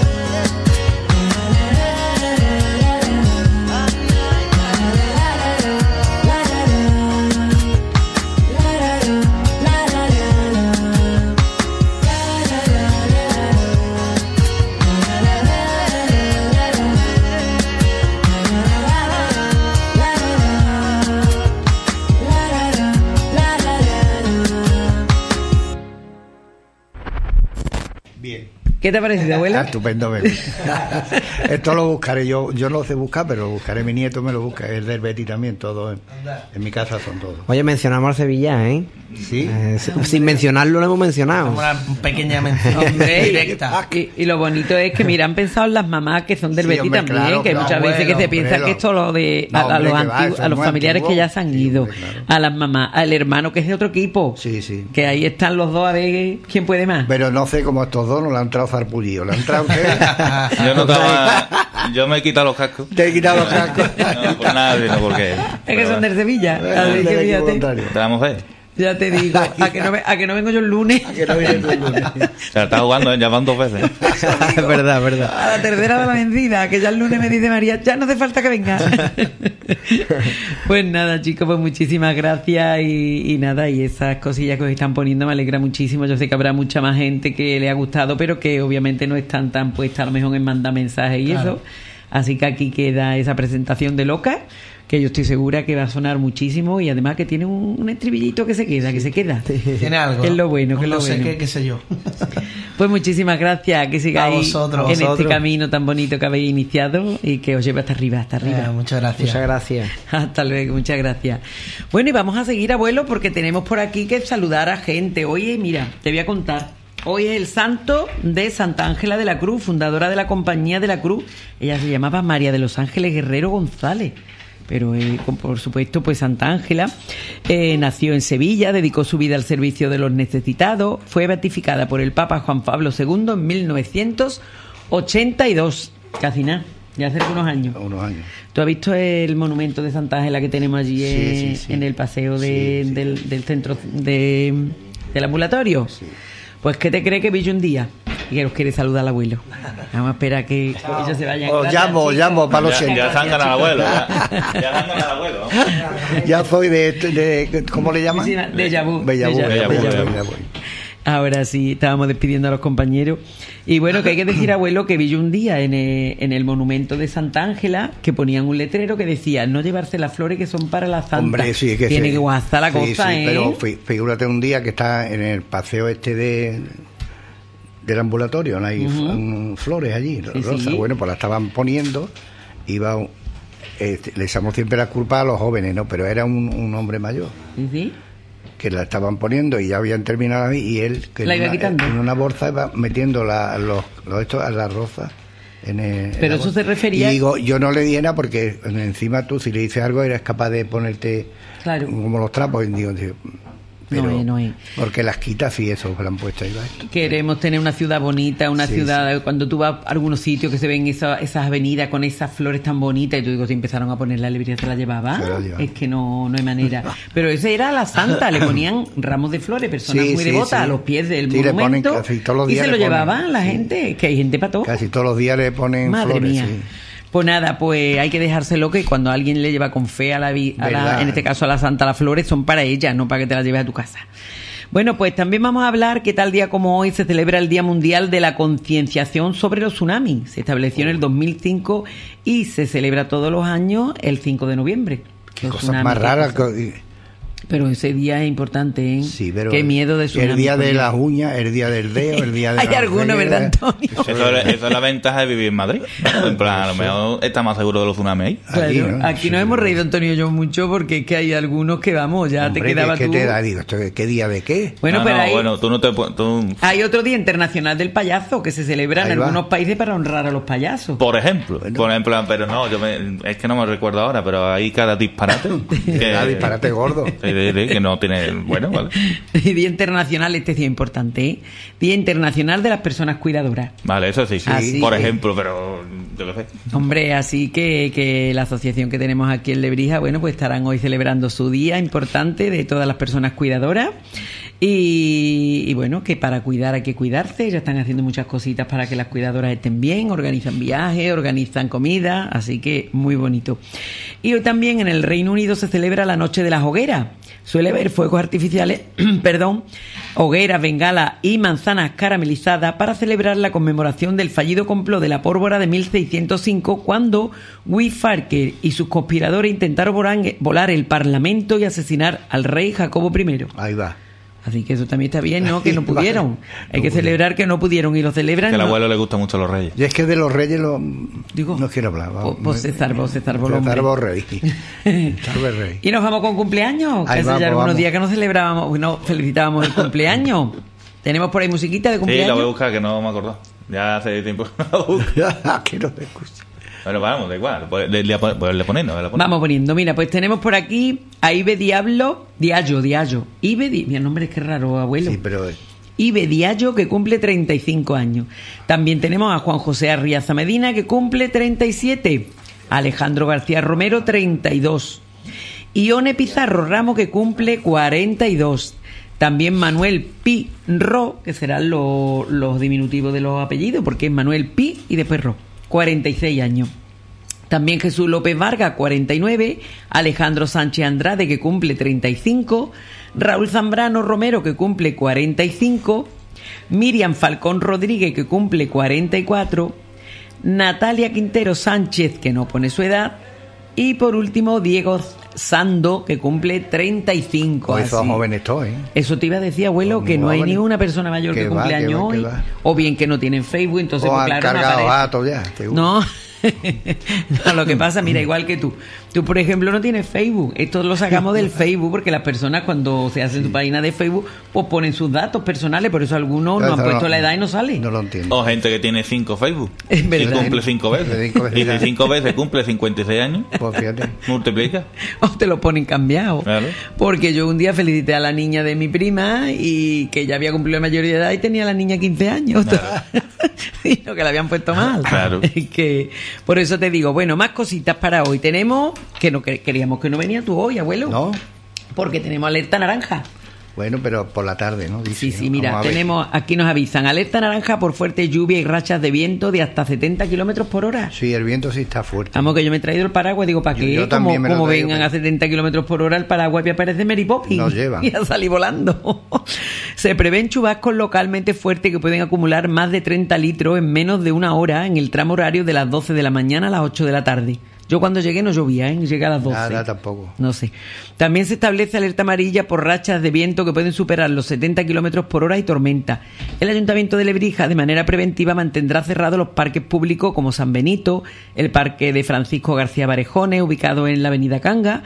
Bien. ¿Qué te ha parecido, abuelo? Ah, estupendo, me gusta. Esto lo buscaré yo. Yo no lo sé buscar, pero lo buscaré. Mi nieto me lo busca. Es del Betty también. Todo en, en mi casa son todos. Oye, mencionamos al Sevilla, ¿eh? Sí. Eh, sin mencionarlo lo hemos mencionado. Una pequeña mención Hombre, directa. y, y lo bonito es que, mira, han pensado en las mamás que son del Sí, Betty hombre, también, claro, que claro, muchas veces que bueno, se piensa hombre, que esto lo de no, a, a hombre, los, que va, antiguos- eso a es los muy familiares antiguo. que ya se han Sí, ido, hombre, claro. a las mamás, al hermano que es de otro equipo, Sí, sí. que ahí están los dos a ver quién puede más. Pero no sé cómo estos dos no le han entrado zarpullido. Le han entrado ustedes. Yo no estaba. Yo me he quitado los cascos. Te he quitado los cascos. No por nada, sino porque. Es que son del Sevilla, así Del que equipo fíjate, contrario. Te damos fe. ya te digo, a que no, ve- a que no vengo yo el lunes. Que no viene tú el lunes. O sea, está jugando, ¿eh? Ya van dos veces. Es verdad, es verdad. A la tercera de la vencida, que ya el lunes me dice María, ya no hace falta que venga. Pues nada, chicos, pues muchísimas gracias y, y nada, y esas cosillas que os están poniendo me alegra muchísimo. Yo sé que habrá mucha más gente que le ha gustado, pero que obviamente no están tan puestas a lo mejor en mandar mensajes y Claro. eso. Así que aquí queda esa presentación de Loca, que yo estoy segura que va a sonar muchísimo y además que tiene un, un estribillito que se queda, que se queda. Tiene algo. Es lo bueno, que es no lo sé bueno. qué, qué sé yo. Pues muchísimas gracias, que sigáis A vosotros, en vosotros. este camino tan bonito que habéis iniciado y que os lleve hasta arriba, hasta arriba. Eh, muchas gracias. Muchas gracias. Hasta luego, muchas gracias. Bueno, y vamos a seguir, abuelo, porque tenemos por aquí que saludar a gente. Oye, mira, te voy a contar. Hoy es el santo de Santa Ángela de la Cruz, fundadora de la Compañía de la Cruz. Ella se llamaba María de los Ángeles Guerrero González. Pero eh, con- por supuesto, pues Santa Ángela eh, nació en Sevilla, dedicó su vida al servicio de los necesitados, fue beatificada por el Papa Juan Pablo segundo en mil novecientos ochenta y dos, casi nada, ya hace unos años. Unos años. ¿Tú has visto el monumento de Santa Ángela que tenemos allí Sí, eh, sí, sí. en el paseo de- Sí, sí. Del, del centro de, del ambulatorio? Pues ¿qué te cree que vi yo un día? Y que los quiere saludar al abuelo. Vamos a esperar que ellos se vayan. Os Gracias, llamo, os chicos. llamo para los Ya, ya señores. se han ganado al abuelo. Ya, ya se han ganado al abuelo. Ya soy de, de, ¿cómo le llaman? Sí, déjà vu. Déjà vu, Déjà vu. déjà vu, Déjà vu. déjà vu, déjà vu. Ahora sí, estábamos despidiendo a los compañeros. Y bueno, que hay que decir, abuelo, que vi yo un día en el, en el monumento de Santa Ángela que ponían un letrero que decía no llevarse las flores que son para la santa. Hombre, sí, que Tiene sí. que guasar la Sí, cosa, sí, ¿eh? pero fí- figúrate un día que está en el paseo este de del ambulatorio, no hay Ujú. mm, flores allí, Sí, rosas. sí. Bueno, pues la estaban poniendo, iba un- este, le echamos siempre la culpa a los jóvenes, ¿no? Pero era un, un hombre mayor. Sí, sí. que la estaban poniendo y ya habían terminado ahí, y él que la en, iba una, quitando. en una bolsa iba metiendo la, los, los estos a las rozas. En el, Pero en eso se refería... Y digo, yo no le di nada porque encima tú, si le dices algo, eres capaz de ponerte Claro. como los trapos. Y digo, digo, pero, No es, no es. porque las quitas y eso se lo han puesto ahí. ¿vale? Queremos tener una ciudad bonita, una Sí, ciudad, sí. cuando tú vas a algunos sitios que se ven esa- esas avenidas con esas flores tan bonitas y tú digo, si empezaron a poner la librería, ¿se la llevaba? Se la llevaba. Es que no, no hay manera. Pero esa era la santa, le ponían ramos de flores, personas Sí, muy sí, devotas sí. a los pies del Sí, le ponen monumento casi todos los y días se lo le ponen, llevaban la sí. gente, que hay gente para todo. Casi todos los días le ponen Madre flores. mía. Sí. Pues nada, pues hay que dejarse loco y cuando alguien le lleva con fe a la, vi- a la Verdad. en este caso a la santa las flores, son para ella, no para que te las lleves a tu casa. Bueno, pues también vamos a hablar que tal día como hoy se celebra el Día Mundial de la Concienciación sobre los Tsunamis. Se estableció en el dos mil cinco y se celebra todos los años el cinco de noviembre. Qué Los cosas tsunamis, más qué raras. cosas. co- Pero ese día es importante, ¿eh? Sí, pero Qué miedo de tsunami. el día de coño. las uñas, el día del dedo, el día de Hay la alguno, regla. ¿verdad, Antonio? Eso es, eso es la ventaja de vivir en Madrid. En plan, a lo mejor está más seguro de los tsunamis ahí. Claro, Aquí, aquí, ¿no? Sí, nos hemos sí. reído, Antonio y yo, mucho porque es que hay algunos que, vamos, ya Hombre, te quedaba ¿qué tú... te da? Digo, ¿esto ¿qué día de qué? Bueno, No, pero no, hay, bueno, tú no te pu- tú, hay otro Día Internacional del Payaso que se celebra en Ahí va. algunos países para honrar a los payasos. por ejemplo, Bueno. por ejemplo, pero no, yo me, es que no me recuerdo ahora, pero hay cada disparate que, Ah, disparate gordo. Sí, sí, sí, que no tiene, bueno, vale. Día Internacional, este día importante, ¿eh? Día Internacional de las Personas Cuidadoras. Vale, eso sí, sí, Así por que- ejemplo, pero yo qué sé. Hombre, así que, que la asociación que tenemos aquí en Lebrija, bueno, pues estarán hoy celebrando su día importante de todas las personas cuidadoras. Y, y bueno, que para cuidar hay que cuidarse, ya están haciendo muchas cositas para que las cuidadoras estén bien, organizan viajes, organizan comida, así que muy bonito. Y hoy también en el Reino Unido se celebra la Noche de las Hogueras. Suele haber fuegos artificiales, perdón, hogueras, bengalas y manzanas caramelizadas para celebrar la conmemoración del fallido complot de la pólvora de mil seiscientos cinco, cuando Guy Fawkes y sus conspiradores intentaron volar, volar el Parlamento y asesinar al rey Jacobo primero. Ahí va. Así que eso también está bien, ¿no? Que no pudieron. Vale. Hay No que pudieron. celebrar que no pudieron y lo celebran. Que al no- abuelo le gustan mucho los reyes. Y es que de los reyes lo, Digo, no quiero hablar. vos- vos César, vos César, vos César hombre. Borrell. César Rey. Y nos vamos con cumpleaños, que Ahí hace vamos, ya algunos vamos. días que no celebrábamos, no felicitábamos el cumpleaños. Tenemos por ahí musiquita de Sí, la cumpleaños. voy a buscar, que no me acuerdo. Ya hace tiempo que no la busco. Que no te escucha. Pero vamos, da igual. Le, le, le, le poniendo, le poniendo. Vamos poniendo, mira, pues tenemos por aquí a Ibe Diablo, Diallo, Diallo. Ibe, Di... mi nombre es que raro, abuelo. Sí, pero Ibe Diallo, que cumple treinta y cinco años. También tenemos a Juan José Arriaza Medina, que cumple treinta y siete. Alejandro García Romero, treinta y dos. Ione Pizarro Ramos, que cumple cuarenta y dos. También Manuel Pi Ro, que serán los, los diminutivos de los apellidos, porque es Manuel Pi y después Ro, cuarenta y seis años. También Jesús López Vargas, cuarenta y nueve. Alejandro Sánchez Andrade, que cumple treinta y cinco. Raúl Zambrano Romero, que cumple cuarenta y cinco. Miriam Falcón Rodríguez, que cumple cuarenta y cuatro. Natalia Quintero Sánchez, que no pone su edad. Y por último, Diego Sando, que cumple treinta y cinco. con esos así. jóvenes todos, ¿eh? Eso te iba a decir, abuelo, Son que no hay jóvenes. ni una persona mayor que, Que va, cumple que años va, que hoy. va. O bien que no tienen Facebook, entonces, O pues, han claro, no cargado aparece. gatos ya. seguro. No. No, lo que pasa, mira, igual que tú. Tú, por ejemplo, no tienes Facebook. Esto lo sacamos del Facebook porque las personas cuando se hacen su página de Facebook, pues ponen sus datos personales. Por eso algunos no han Eso puesto no- la edad y no sale. No lo entiendo. O gente que tiene cinco Facebook. Es Y verdad, cumple ¿eh? cinco veces. Cinco veces. Y si cinco veces cumple cincuenta y seis años, Pues fíjate. multiplica. O te lo ponen cambiado. Claro. Porque yo un día felicité a la niña de mi prima y que ya había cumplido la mayoría de edad y tenía la niña quince años. Sino que la habían puesto mal. Claro. Es que, por eso te digo, bueno, más cositas para hoy. Tenemos, que no que- queríamos que no venía tú hoy, abuelo. No. Porque tenemos alerta naranja. Bueno, pero por la tarde, ¿no? Dice, Sí, sí, ¿no? mira, Vamos a ver. tenemos, aquí nos avisan, alerta naranja por fuerte lluvia y rachas de viento de hasta setenta kilómetros por hora. Sí, el viento sí está fuerte. Vamos, que yo me he traído el paraguas, digo, ¿para Yo- qué? yo Como, también me lo he como traído, vengan pero- a setenta kilómetros por hora, el paraguas me aparece Mary Poppins. Nos lleva. Y a salir volando. Se prevén chubascos localmente fuertes que pueden acumular más de treinta litros en menos de una hora en el tramo horario de las doce de la mañana a las ocho de la tarde. Yo cuando llegué no llovía, ¿eh? Llegué a las doce. Nada, tampoco. No sé. También se establece alerta amarilla por rachas de viento que pueden superar los setenta kilómetros por hora y tormenta. El Ayuntamiento de Lebrija, de manera preventiva, mantendrá cerrados los parques públicos como San Benito, el Parque de Francisco García Barejones, ubicado en la Avenida Canga,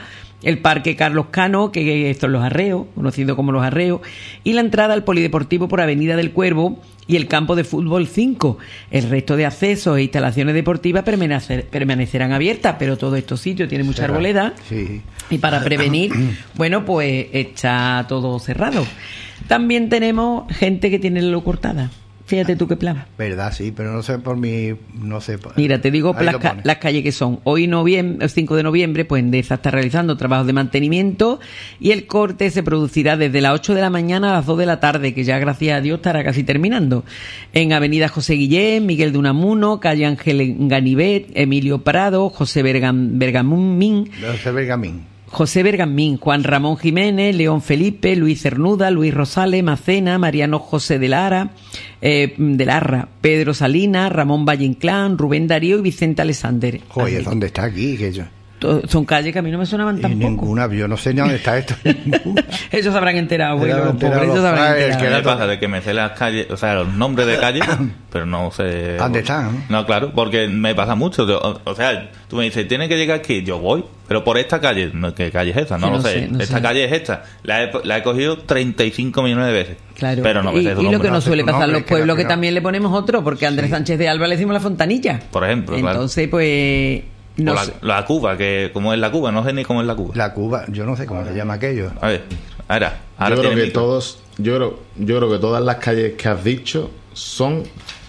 el Parque Carlos Cano, que estos Los Arreos, conocido como Los Arreos, y la entrada al Polideportivo por Avenida del Cuervo y el campo de fútbol cinco. El resto de accesos e instalaciones deportivas permanecer, permanecerán abiertas, pero todos estos sitios tienen mucha arboleda. Sí. Y para prevenir, bueno, pues está todo cerrado. También tenemos gente que tiene la luz cortada. Fíjate tú qué plan. Verdad, sí, pero no sé por mi... no sé. Mira, te digo Ahí las, lo ca- pone. las calles que son. Hoy, noviembre, cinco de noviembre, pues Endesa está realizando trabajos de mantenimiento y el corte se producirá desde las ocho de la mañana a las dos de la tarde, que ya, gracias a Dios, estará casi terminando. En Avenida José Guillén, Miguel de Unamuno, calle Ángel Ganivet, Emilio Prado, José Bergam, Bergamín, José Bergamín. José Bergamín, Juan Ramón Jiménez, León Felipe, Luis Cernuda, Luis Rosales, Macena, Mariano José de Lara, eh, de Larra, Pedro Salinas, Ramón Valle Inclán, Rubén Darío y Vicente Alexander. Oye, Así. ¿dónde está aquí? Que yo... To- Son calles que a mí no me sonaban Y tampoco. ninguna, yo no sé ni dónde está esto. Ellos se habrán enterado, Se bueno, habrán los pobres, enterado ellos se los habrán padres, enterado. que ¿Qué era me todo- pasa? De que me sé las calles, o sea, los nombres de calles, pero no sé... ¿Dónde están? No, claro, porque me pasa mucho. Yo- O, o sea, tú me dices, tiene que llegar aquí, yo voy, pero por esta calle. No, ¿qué calle es esta? No Sí, lo no sé. sé, no esta sé. calle es esta. La he, la he cogido treinta y cinco millones de veces. Claro. Pero no me y, sé su y lo nombre. que nos sé suele tu pasar en nombre, los que no, pueblos, que que no. también le ponemos otro, porque a Andrés Sánchez de Alba le decimos la Fontanilla. Por ejemplo, claro. Entonces, pues... No O la, sé. la Cuba, que como es la Cuba, no sé ni cómo es la Cuba. La Cuba, yo no sé cómo se llama aquello. A ver, ahora, ahora yo creo tiene que micro. todos, yo creo, yo creo que todas las calles que has dicho son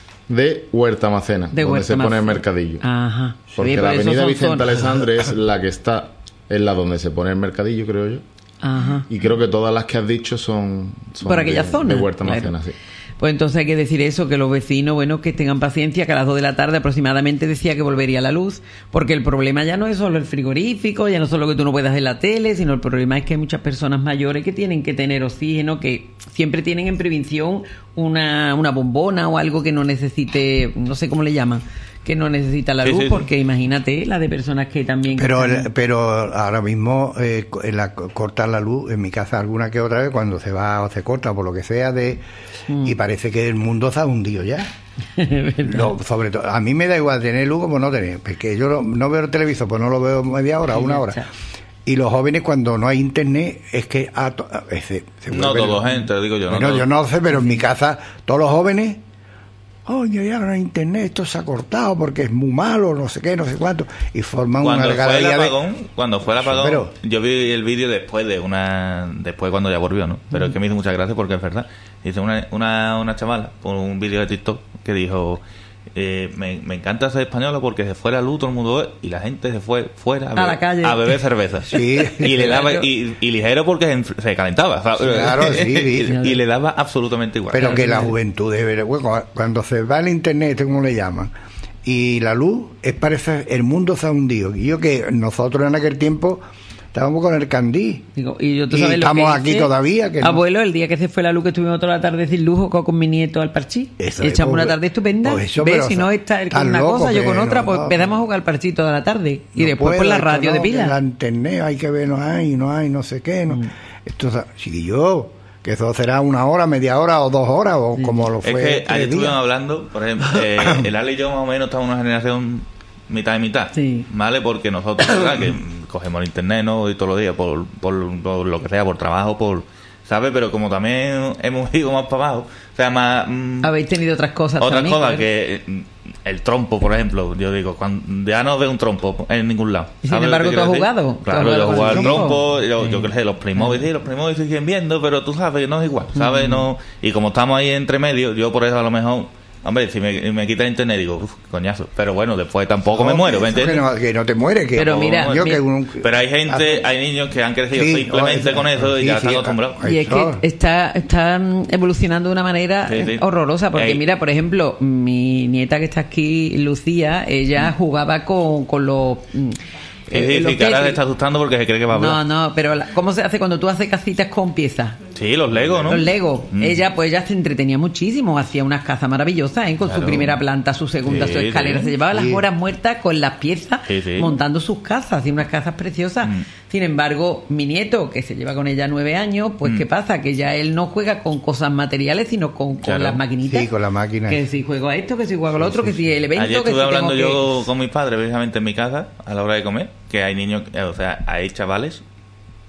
de Huerta Macena, De donde Huerta se pone el Macena. mercadillo. Ajá. Porque Sí, la por eso avenida son Vicente zonas. Alexandre es la que está, es la donde se pone el mercadillo, creo yo. Ajá. Y creo que todas las que has dicho son, son Por aquella de, zona. de Huerta Claro. Macena, sí. Pues entonces hay que decir eso, que los vecinos, bueno, que tengan paciencia, que a las dos de la tarde aproximadamente decía que volvería la luz, porque el problema ya no es solo el frigorífico, ya no solo que tú no puedas ver la tele, sino el problema es que hay muchas personas mayores que tienen que tener oxígeno, que siempre tienen en prevención una, una bombona o algo que no necesite, no sé cómo le llaman, que no necesita la Sí, luz, sí, sí. porque imagínate la de personas que también... Pero están- el- pero ahora mismo eh, co- en la, cortan la luz en mi casa alguna que otra vez cuando se va o se corta por lo que sea de Mm. y parece que el mundo se ha hundido ya. Lo- sobre todo a mí me da igual tener luz como no tener, porque yo no, no veo el televisor, pues no lo veo media hora, Y una ya hora. está. Y los jóvenes cuando no hay internet es que a to- a veces se No vuelven- todo gente, digo yo. No Bueno, todo. yo no sé, pero en mi casa todos los jóvenes, oye, ya no hay internet, esto se ha cortado porque es muy malo, no sé qué, no sé cuánto, y forman Cuando una fue el galería de... apagón, cuando fue el apagón, Pero- yo vi el vídeo después de una, después cuando ya volvió, ¿no? Pero es que me hizo mucha gracia porque es verdad. Dice una, una, una chavala por un vídeo de TikTok que dijo, eh, me, me encanta ser española porque se fue la luz, todo el mundo ve, y la gente se fue fuera a, A la beber- calle. a beber cerveza. Sí. Y le daba, Claro. y, y ligero porque se enf- se calentaba, ¿sabes? Claro, sí, sí. y, y le daba absolutamente igual. Pero que la juventud debe... Bueno, cuando se va el internet, ¿cómo le llaman? Y la luz, es parece el mundo se ha hundido. Y yo que nosotros en aquel tiempo estábamos con el candí. Digo, y yo, ¿tú Y sabes lo estamos que aquí hice? todavía, que no. Abuelo, el día que se fue la luz, que estuvimos toda la tarde sin luz con, con mi nieto al parchí. Eso es, Echamos pues, una tarde estupenda. pues eso, ¿Ves? pero, Si o sea, no está él con tan una loco cosa, yo que con otra, no, pues no. empezamos a jugar al parchí toda la tarde. Y No después puedo, por la esto radio no, de que pila. La internet hay que ver, no hay, no hay, no sé qué. No. Mm. Esto, o sea, chiquillo, que eso será una hora, media hora o dos horas, o como lo Es fue. que tres ayer estuvimos días. hablando, por ejemplo, eh, el Ale y yo más o menos estamos en una generación mitad y mitad, Sí. ¿vale? Porque nosotros, ¿verdad? Que cogemos el internet, ¿no? Y todos los días, por, por, por lo que sea, por trabajo, por... ¿Sabes? Pero como también hemos ido más para abajo, o sea, más... mm, Habéis tenido otras cosas otras también. cosas claro. que mm, el trompo, por ejemplo, yo digo, cuando, ya no veo un trompo en ningún lado. Y sin ¿Sabes embargo, lo que ¿tú has quiero decir? jugado? ¿Tú has Claro, jugado yo he con jugado el al trompo? trompo, yo, Sí. yo qué sé, los Playmobil, sí, los Playmobil siguen viendo, pero tú sabes que no es igual, ¿sabes? No, y como estamos ahí entre medio, yo por eso a lo mejor... Hombre, si me, me quita el internet, digo, uff, coñazo. Pero bueno, después tampoco me No, muero, ¿me eso que entiendes? no, que no te mueres, que Pero mira, yo mira. que un- Pero hay gente, hace- hay niños que han crecido Sí, simplemente no, con eso y sí, ya sí, están acostumbrados. Ay, Y es que eso. está, está mm, evolucionando de una manera Sí, eh, sí. horrorosa, porque Ey. mira, por ejemplo, mi nieta que está aquí, Lucía, ella jugaba con, con los... mm, Sí, eh, sí, los sí, que ahora Tetris. se está asustando porque se cree que va a No, hablar. no, pero la- ¿cómo se hace cuando tú haces casitas con piezas? Sí, los Legos, ¿no? Los Lego. Mm. Ella, pues, ella se entretenía muchísimo, hacía unas casas maravillosas, ¿eh? Con Claro. su primera planta, su segunda, Sí, su escalera. sí. Se llevaba las Sí. horas muertas con las piezas, Sí, sí. montando sus casas, hacía unas casas preciosas. Mm. Sin embargo, mi nieto, que se lleva con ella nueve años, pues, Mm. ¿qué pasa? Que ya él no juega con cosas materiales, sino con, con Claro. las maquinitas. Sí, con la máquina. Que si juego a esto, que si juego a lo otro, que si el evento, Ayer que si estuve hablando tengo yo que... con mis padres, precisamente en mi casa, a la hora de comer, que hay niños, eh, o sea, hay chavales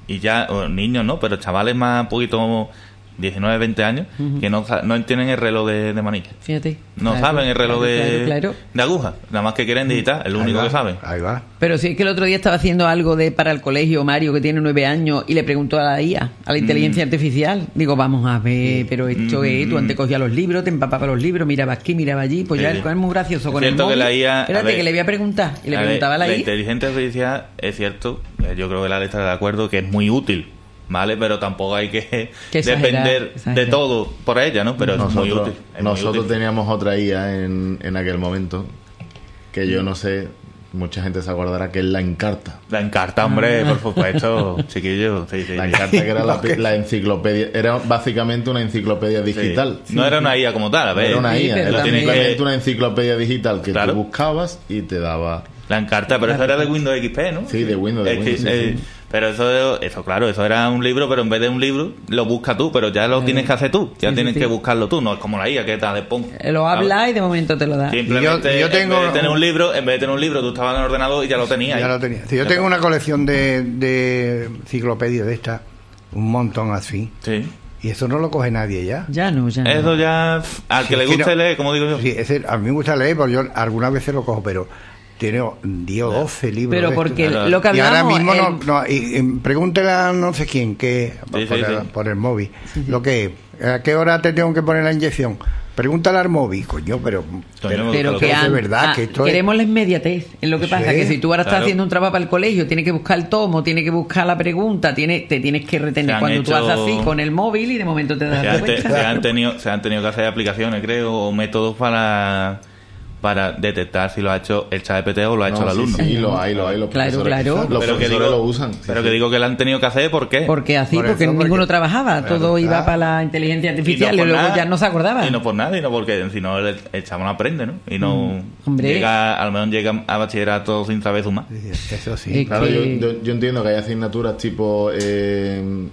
y ya, o niños no, pero chavales más un poquito, diecinueve, veinte años, uh-huh. que no, no entienden el reloj de, de manilla. Fíjate. No claro, saben el reloj claro, de, claro, claro. de aguja, nada más que quieren digitar, es lo único va, que saben. Ahí va. Pero si es que el otro día estaba haciendo algo de para el colegio, Mario, que tiene nueve años, y le preguntó a la I A, a la inteligencia mm. artificial, digo, vamos a ver, pero esto mm. es, tú antes cogías los libros, te empapabas los libros, miraba aquí, miraba allí, pues sí, ya sí. es muy gracioso con el móvil. Que la I A, espérate, ver, que le voy a preguntar, y le a preguntaba ver, a la I A. La inteligencia artificial, es cierto, yo creo que la está de acuerdo, que es muy útil. Vale, pero tampoco hay que, que exagerar, depender exagerar. de todo por ella, ¿no? Pero nosotros, es muy útil. Es nosotros muy útil. teníamos otra I A en, en aquel momento que yo no sé, mucha gente se acordará, que es la Encarta. La Encarta, hombre, ah. por supuesto, chiquillo. Sí, sí, la Encarta, que era la, la enciclopedia, era básicamente una enciclopedia digital. Sí. No sí, era una I A como tal, a ver. Era una sí, I A, era simplemente que... una enciclopedia digital que claro. tú buscabas y te daba... La Encarta, pero eso era de Windows X P, ¿no? Sí, de Windows, de Windows, que, sí, eh, sí. Pero eso, eso, claro, eso era un libro, pero en vez de un libro, lo buscas tú, pero ya lo tienes que hacer tú, ya sí, tienes sí, que sí. buscarlo tú, no es como la I A que te da de pon. Lo habla y de momento te lo da. Simplemente, yo, yo tengo, en vez de tener un libro, en vez de tener un libro, tú estabas en el ordenador y ya lo tenías. Ya lo tenía. Sí, yo ya tengo está. una colección de, de enciclopedias de estas, un montón así. Sí. Y eso no lo coge nadie ya. Ya no, ya no. Eso ya, al sí, que le guste no, leer, como digo yo. Sí, ese, a mí me gusta leer, porque yo algunas veces lo cojo, pero... Tiene diez o doce libros. Pero porque lo que hablamos... Y ahora mismo el... no... no y, y, pregúntele a no sé quién, que sí, por, sí, el, sí. por el móvil, sí, sí. lo que es. ¿A qué hora te tengo que poner la inyección? Pregúntale al móvil, coño, pero... Pero, pero que, que es verdad, a, que esto queremos es... la inmediatez. Es lo que pasa, sí, que si tú ahora claro. estás haciendo un trabajo para el colegio, tienes que buscar el tomo, tienes que buscar la pregunta, tienes, te tienes que retener cuando hecho... tú haces así con el móvil y de momento te das se, han, cuenta. se, han tenido, se han tenido que hacer aplicaciones, creo, o métodos para... para detectar si lo ha hecho el ChatGPT o lo ha hecho no, el alumno. Sí, sí, lo hay, lo hay. Los claro, claro. Los pero que digo, lo usan. Pero sí, que sí. digo que lo han tenido que hacer, ¿por qué? Porque así, por porque eso, ninguno porque... trabajaba, claro, todo iba claro. para la inteligencia artificial y, no y luego nada, ya no se acordaba. Y no por nada, y no porque si no el, el chamo no aprende, ¿no? Y no mm, llega, al menos llega a bachillerato sin saber sumar. Eso sí. Es claro, que... yo, yo, yo entiendo que hay asignaturas tipo eh,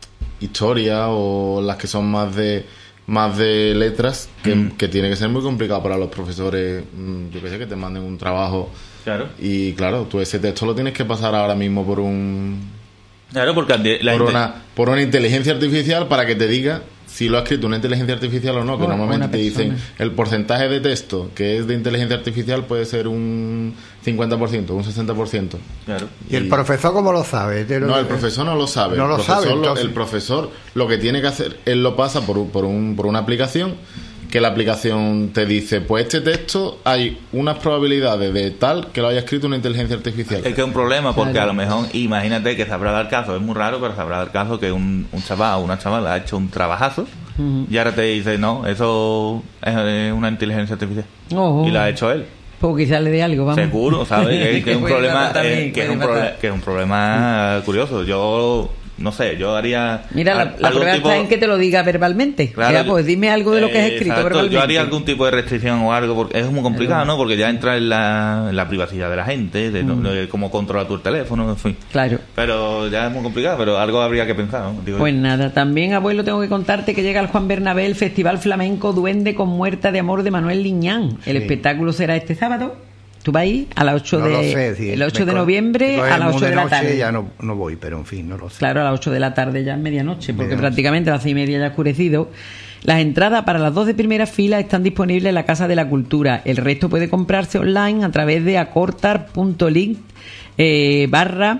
historia o las que son más de más de letras que, mm. que tiene que ser muy complicado para los profesores, yo que sé, que te manden un trabajo. Claro. Y claro, tú ese texto lo tienes que pasar ahora mismo por un... Claro, porque la por, una, por una inteligencia artificial para que te diga si lo ha escrito una inteligencia artificial o no, que o normalmente te dicen el porcentaje de texto que es de inteligencia artificial puede ser un cincuenta por ciento, un sesenta por ciento. Claro. ¿Y, ¿Y el profesor cómo lo sabe? Lo no, el profesor no lo sabe. No el lo profesor sabe. Lo, el profesor lo que tiene que hacer, él lo pasa por, por, un, por una aplicación, que la aplicación te dice, pues este texto hay unas probabilidades de tal que lo haya escrito una inteligencia artificial. Es que es un problema, porque claro. a lo mejor, imagínate que se habrá dado el caso, es muy raro, pero se habrá dado el caso que un, un chaval o una chavala ha hecho un trabajazo uh-huh. y ahora te dice, no, eso es una inteligencia artificial. Uh-huh. Y lo ha hecho él. Pues quizás le dé algo, vamos. Seguro, ¿sabes? que, que, es un problema, eh, que, es un proble- que es un problema uh-huh. curioso. Yo... No sé, yo haría... Mira, la, la prueba tipo... está en que te lo diga verbalmente. Claro, ya, pues dime algo de lo que has escrito exacto, verbalmente. Yo haría algún tipo de restricción o algo, porque es muy complicado, claro. ¿no? Porque ya entra en la, en la privacidad de la gente, de, mm. de cómo controla tu teléfono, en fin. Claro. Pero ya es muy complicado, pero algo habría que pensar, ¿no? Digo, pues nada, también, abuelo, tengo que contarte que llega al Juan Bernabé el Festival Flamenco Duende con Muerta de Amor de Manuel Liñán. El sí. espectáculo será este sábado. Tú vas ahí a las ocho no de sé, sí, el ocho de noviembre a las ocho de la tarde. Ya no, no voy, pero en fin, no lo sé. Claro, a las ocho de la tarde ya es medianoche, porque medianoche. Prácticamente a las seis y media ya ha oscurecido. Las entradas para las dos de primera fila están disponibles en la Casa de la Cultura. El resto puede comprarse online a través de acortar punto link eh, barra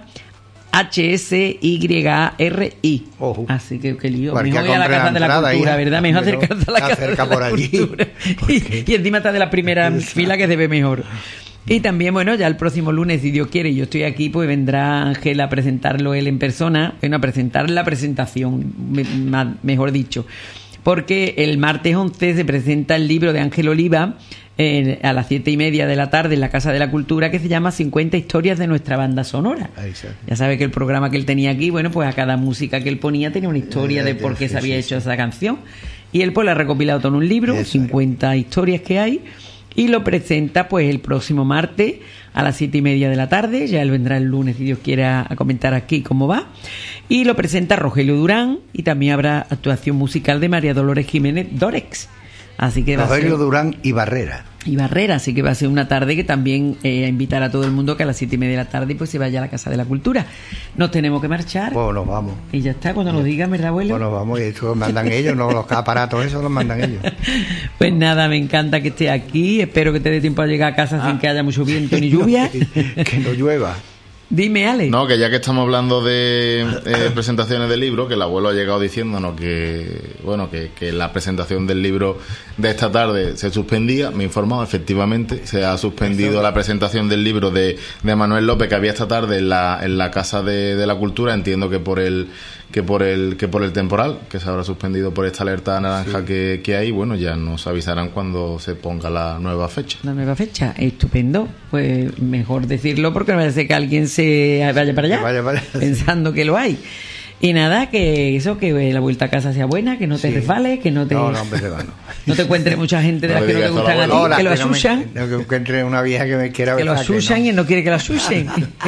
H S Y A R I. Ojo. Así que qué lío. Porque mejor ir a la Casa de la Cultura, ahí, ¿verdad? Mejor acercarse a la Casa de la por allí. Cultura. Y, y encima está de la primera fila, que se ve mejor. Y también, bueno, ya el próximo lunes, si Dios quiere, y yo estoy aquí, pues vendrá Ángel a presentarlo él en persona, bueno, a presentar la presentación, me, ma, mejor dicho. Porque el martes once se presenta el libro de Ángel Oliva eh, a las siete y media de la tarde en la Casa de la Cultura, que se llama cincuenta historias de nuestra banda sonora. Ya sabe que el programa que él tenía aquí, bueno, pues a cada música que él ponía tenía una historia de por qué se había hecho esa canción. Y él pues la ha recopilado todo en un libro, cincuenta historias que hay, y lo presenta pues el próximo martes a las siete y media de la tarde. Ya él vendrá el lunes, si Dios quiera, a comentar aquí cómo va. Y lo presenta Rogelio Durán, y también habrá actuación musical de María Dolores Jiménez Dorex. Así que Rogelio Durán y Barrera. y Barrera, así que va a ser una tarde que también eh, a invitar a todo el mundo que a las siete y media de la tarde pues se vaya a la Casa de la Cultura. Nos tenemos que marchar. Pues nos vamos. Y ya está, cuando nos digan, ¿verdad, abuelo? Pues nos vamos, y eso lo mandan ellos, no los aparatos, eso los mandan ellos. Pues nada, me encanta que esté aquí, espero que te dé tiempo a llegar a casa ah. sin que haya mucho viento ni lluvia. Que no llueva. Dime, Ale. No, que ya que estamos hablando de eh, presentaciones del libro, que el abuelo ha llegado diciéndonos que, bueno, que, que la presentación del libro de esta tarde se suspendía, me he informado, efectivamente, se ha suspendido la presentación del libro de, de Manuel López que había esta tarde en la, en la Casa de, de la Cultura, entiendo que por el que por el que por el temporal, que se habrá suspendido por esta alerta naranja sí. que, que hay, bueno, ya nos avisarán cuando se ponga la nueva fecha. La nueva fecha, estupendo. Pues mejor decirlo porque no parece que alguien se vaya para allá vaya, vaya, pensando sí. que lo hay. Y nada, que eso, que la vuelta a casa sea buena, que no te sí. resbales, que no te no, no, hombre, se va, no. no te encuentre mucha gente de no las que no te gustan a ti, no, que lo que asushan. No, que encuentre una vieja que me quiera que besar. Lo asushan que no. y él no quiere que lo asusen.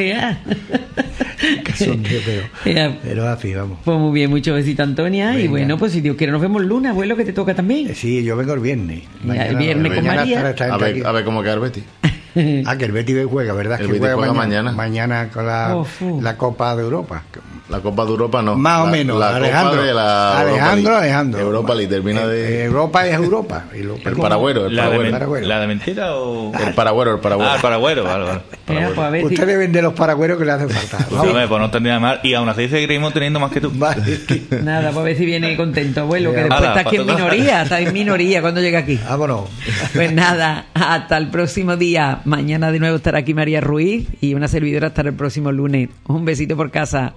pero, pero así, vamos. Pues muy bien, muchos besitos, Antonia. Venga. Y bueno, pues si Dios quiere nos vemos el lunes, abuelo, que te toca también. Eh, sí, yo vengo el viernes. Mañana, el viernes con María. A ver, a ver cómo queda el Betis. Ah, que el Betis juega, ¿verdad? El que Betis juega, juega mañana. mañana. Mañana con la, oh, la Copa de Europa. La Copa de Europa no. Más la, o menos. La Alejandro, Copa de la Alejandro, Alejandro. Europa League termina de... Europa es Europa. Y lo, el Paragüero. El ¿La, paragüero. de paragüero. ¿La de mentira o...? El Paragüero, el Paragüero. Ah, el Paragüero, vale, vale. Mira, pues a ver Ustedes si... venden los paragüeros que le hacen falta. Pues, hombre, pues no tendría mal. Y aún así seguimos teniendo más que tú. Vale. Nada, pues a ver si viene contento, abuelo, que después Ala, está aquí en minoría, está en minoría cuando llega aquí. Vámonos. Pues nada, hasta el próximo día. Mañana de nuevo estará aquí María Ruiz y una servidora estará el próximo lunes. Un besito por casa.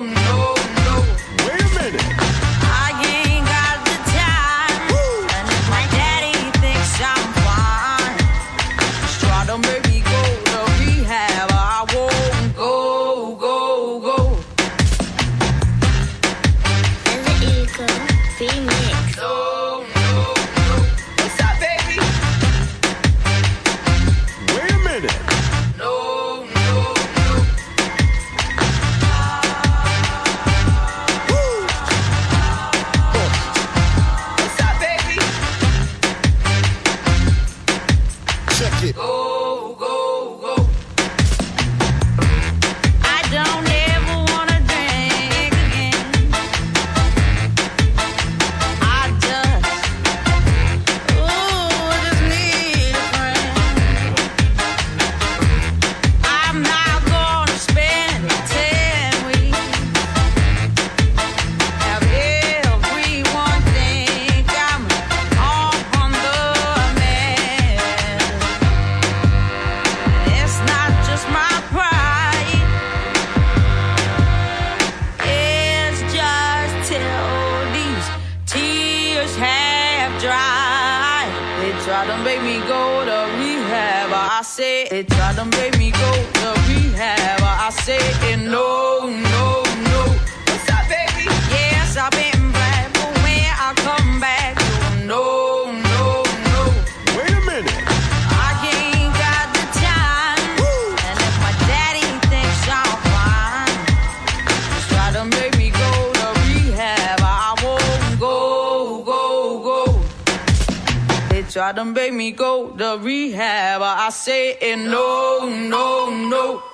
They try to make me go to rehab. I say no, no, no. What's up, baby? Yes, I've been bad, but when I come back, no, no, no. Wait a minute. I ain't got the time. Woo. And if my daddy thinks I'm fine, just try to make me go to rehab. I won't go, go, go. They try to make me go to rehab. I say no, no, no.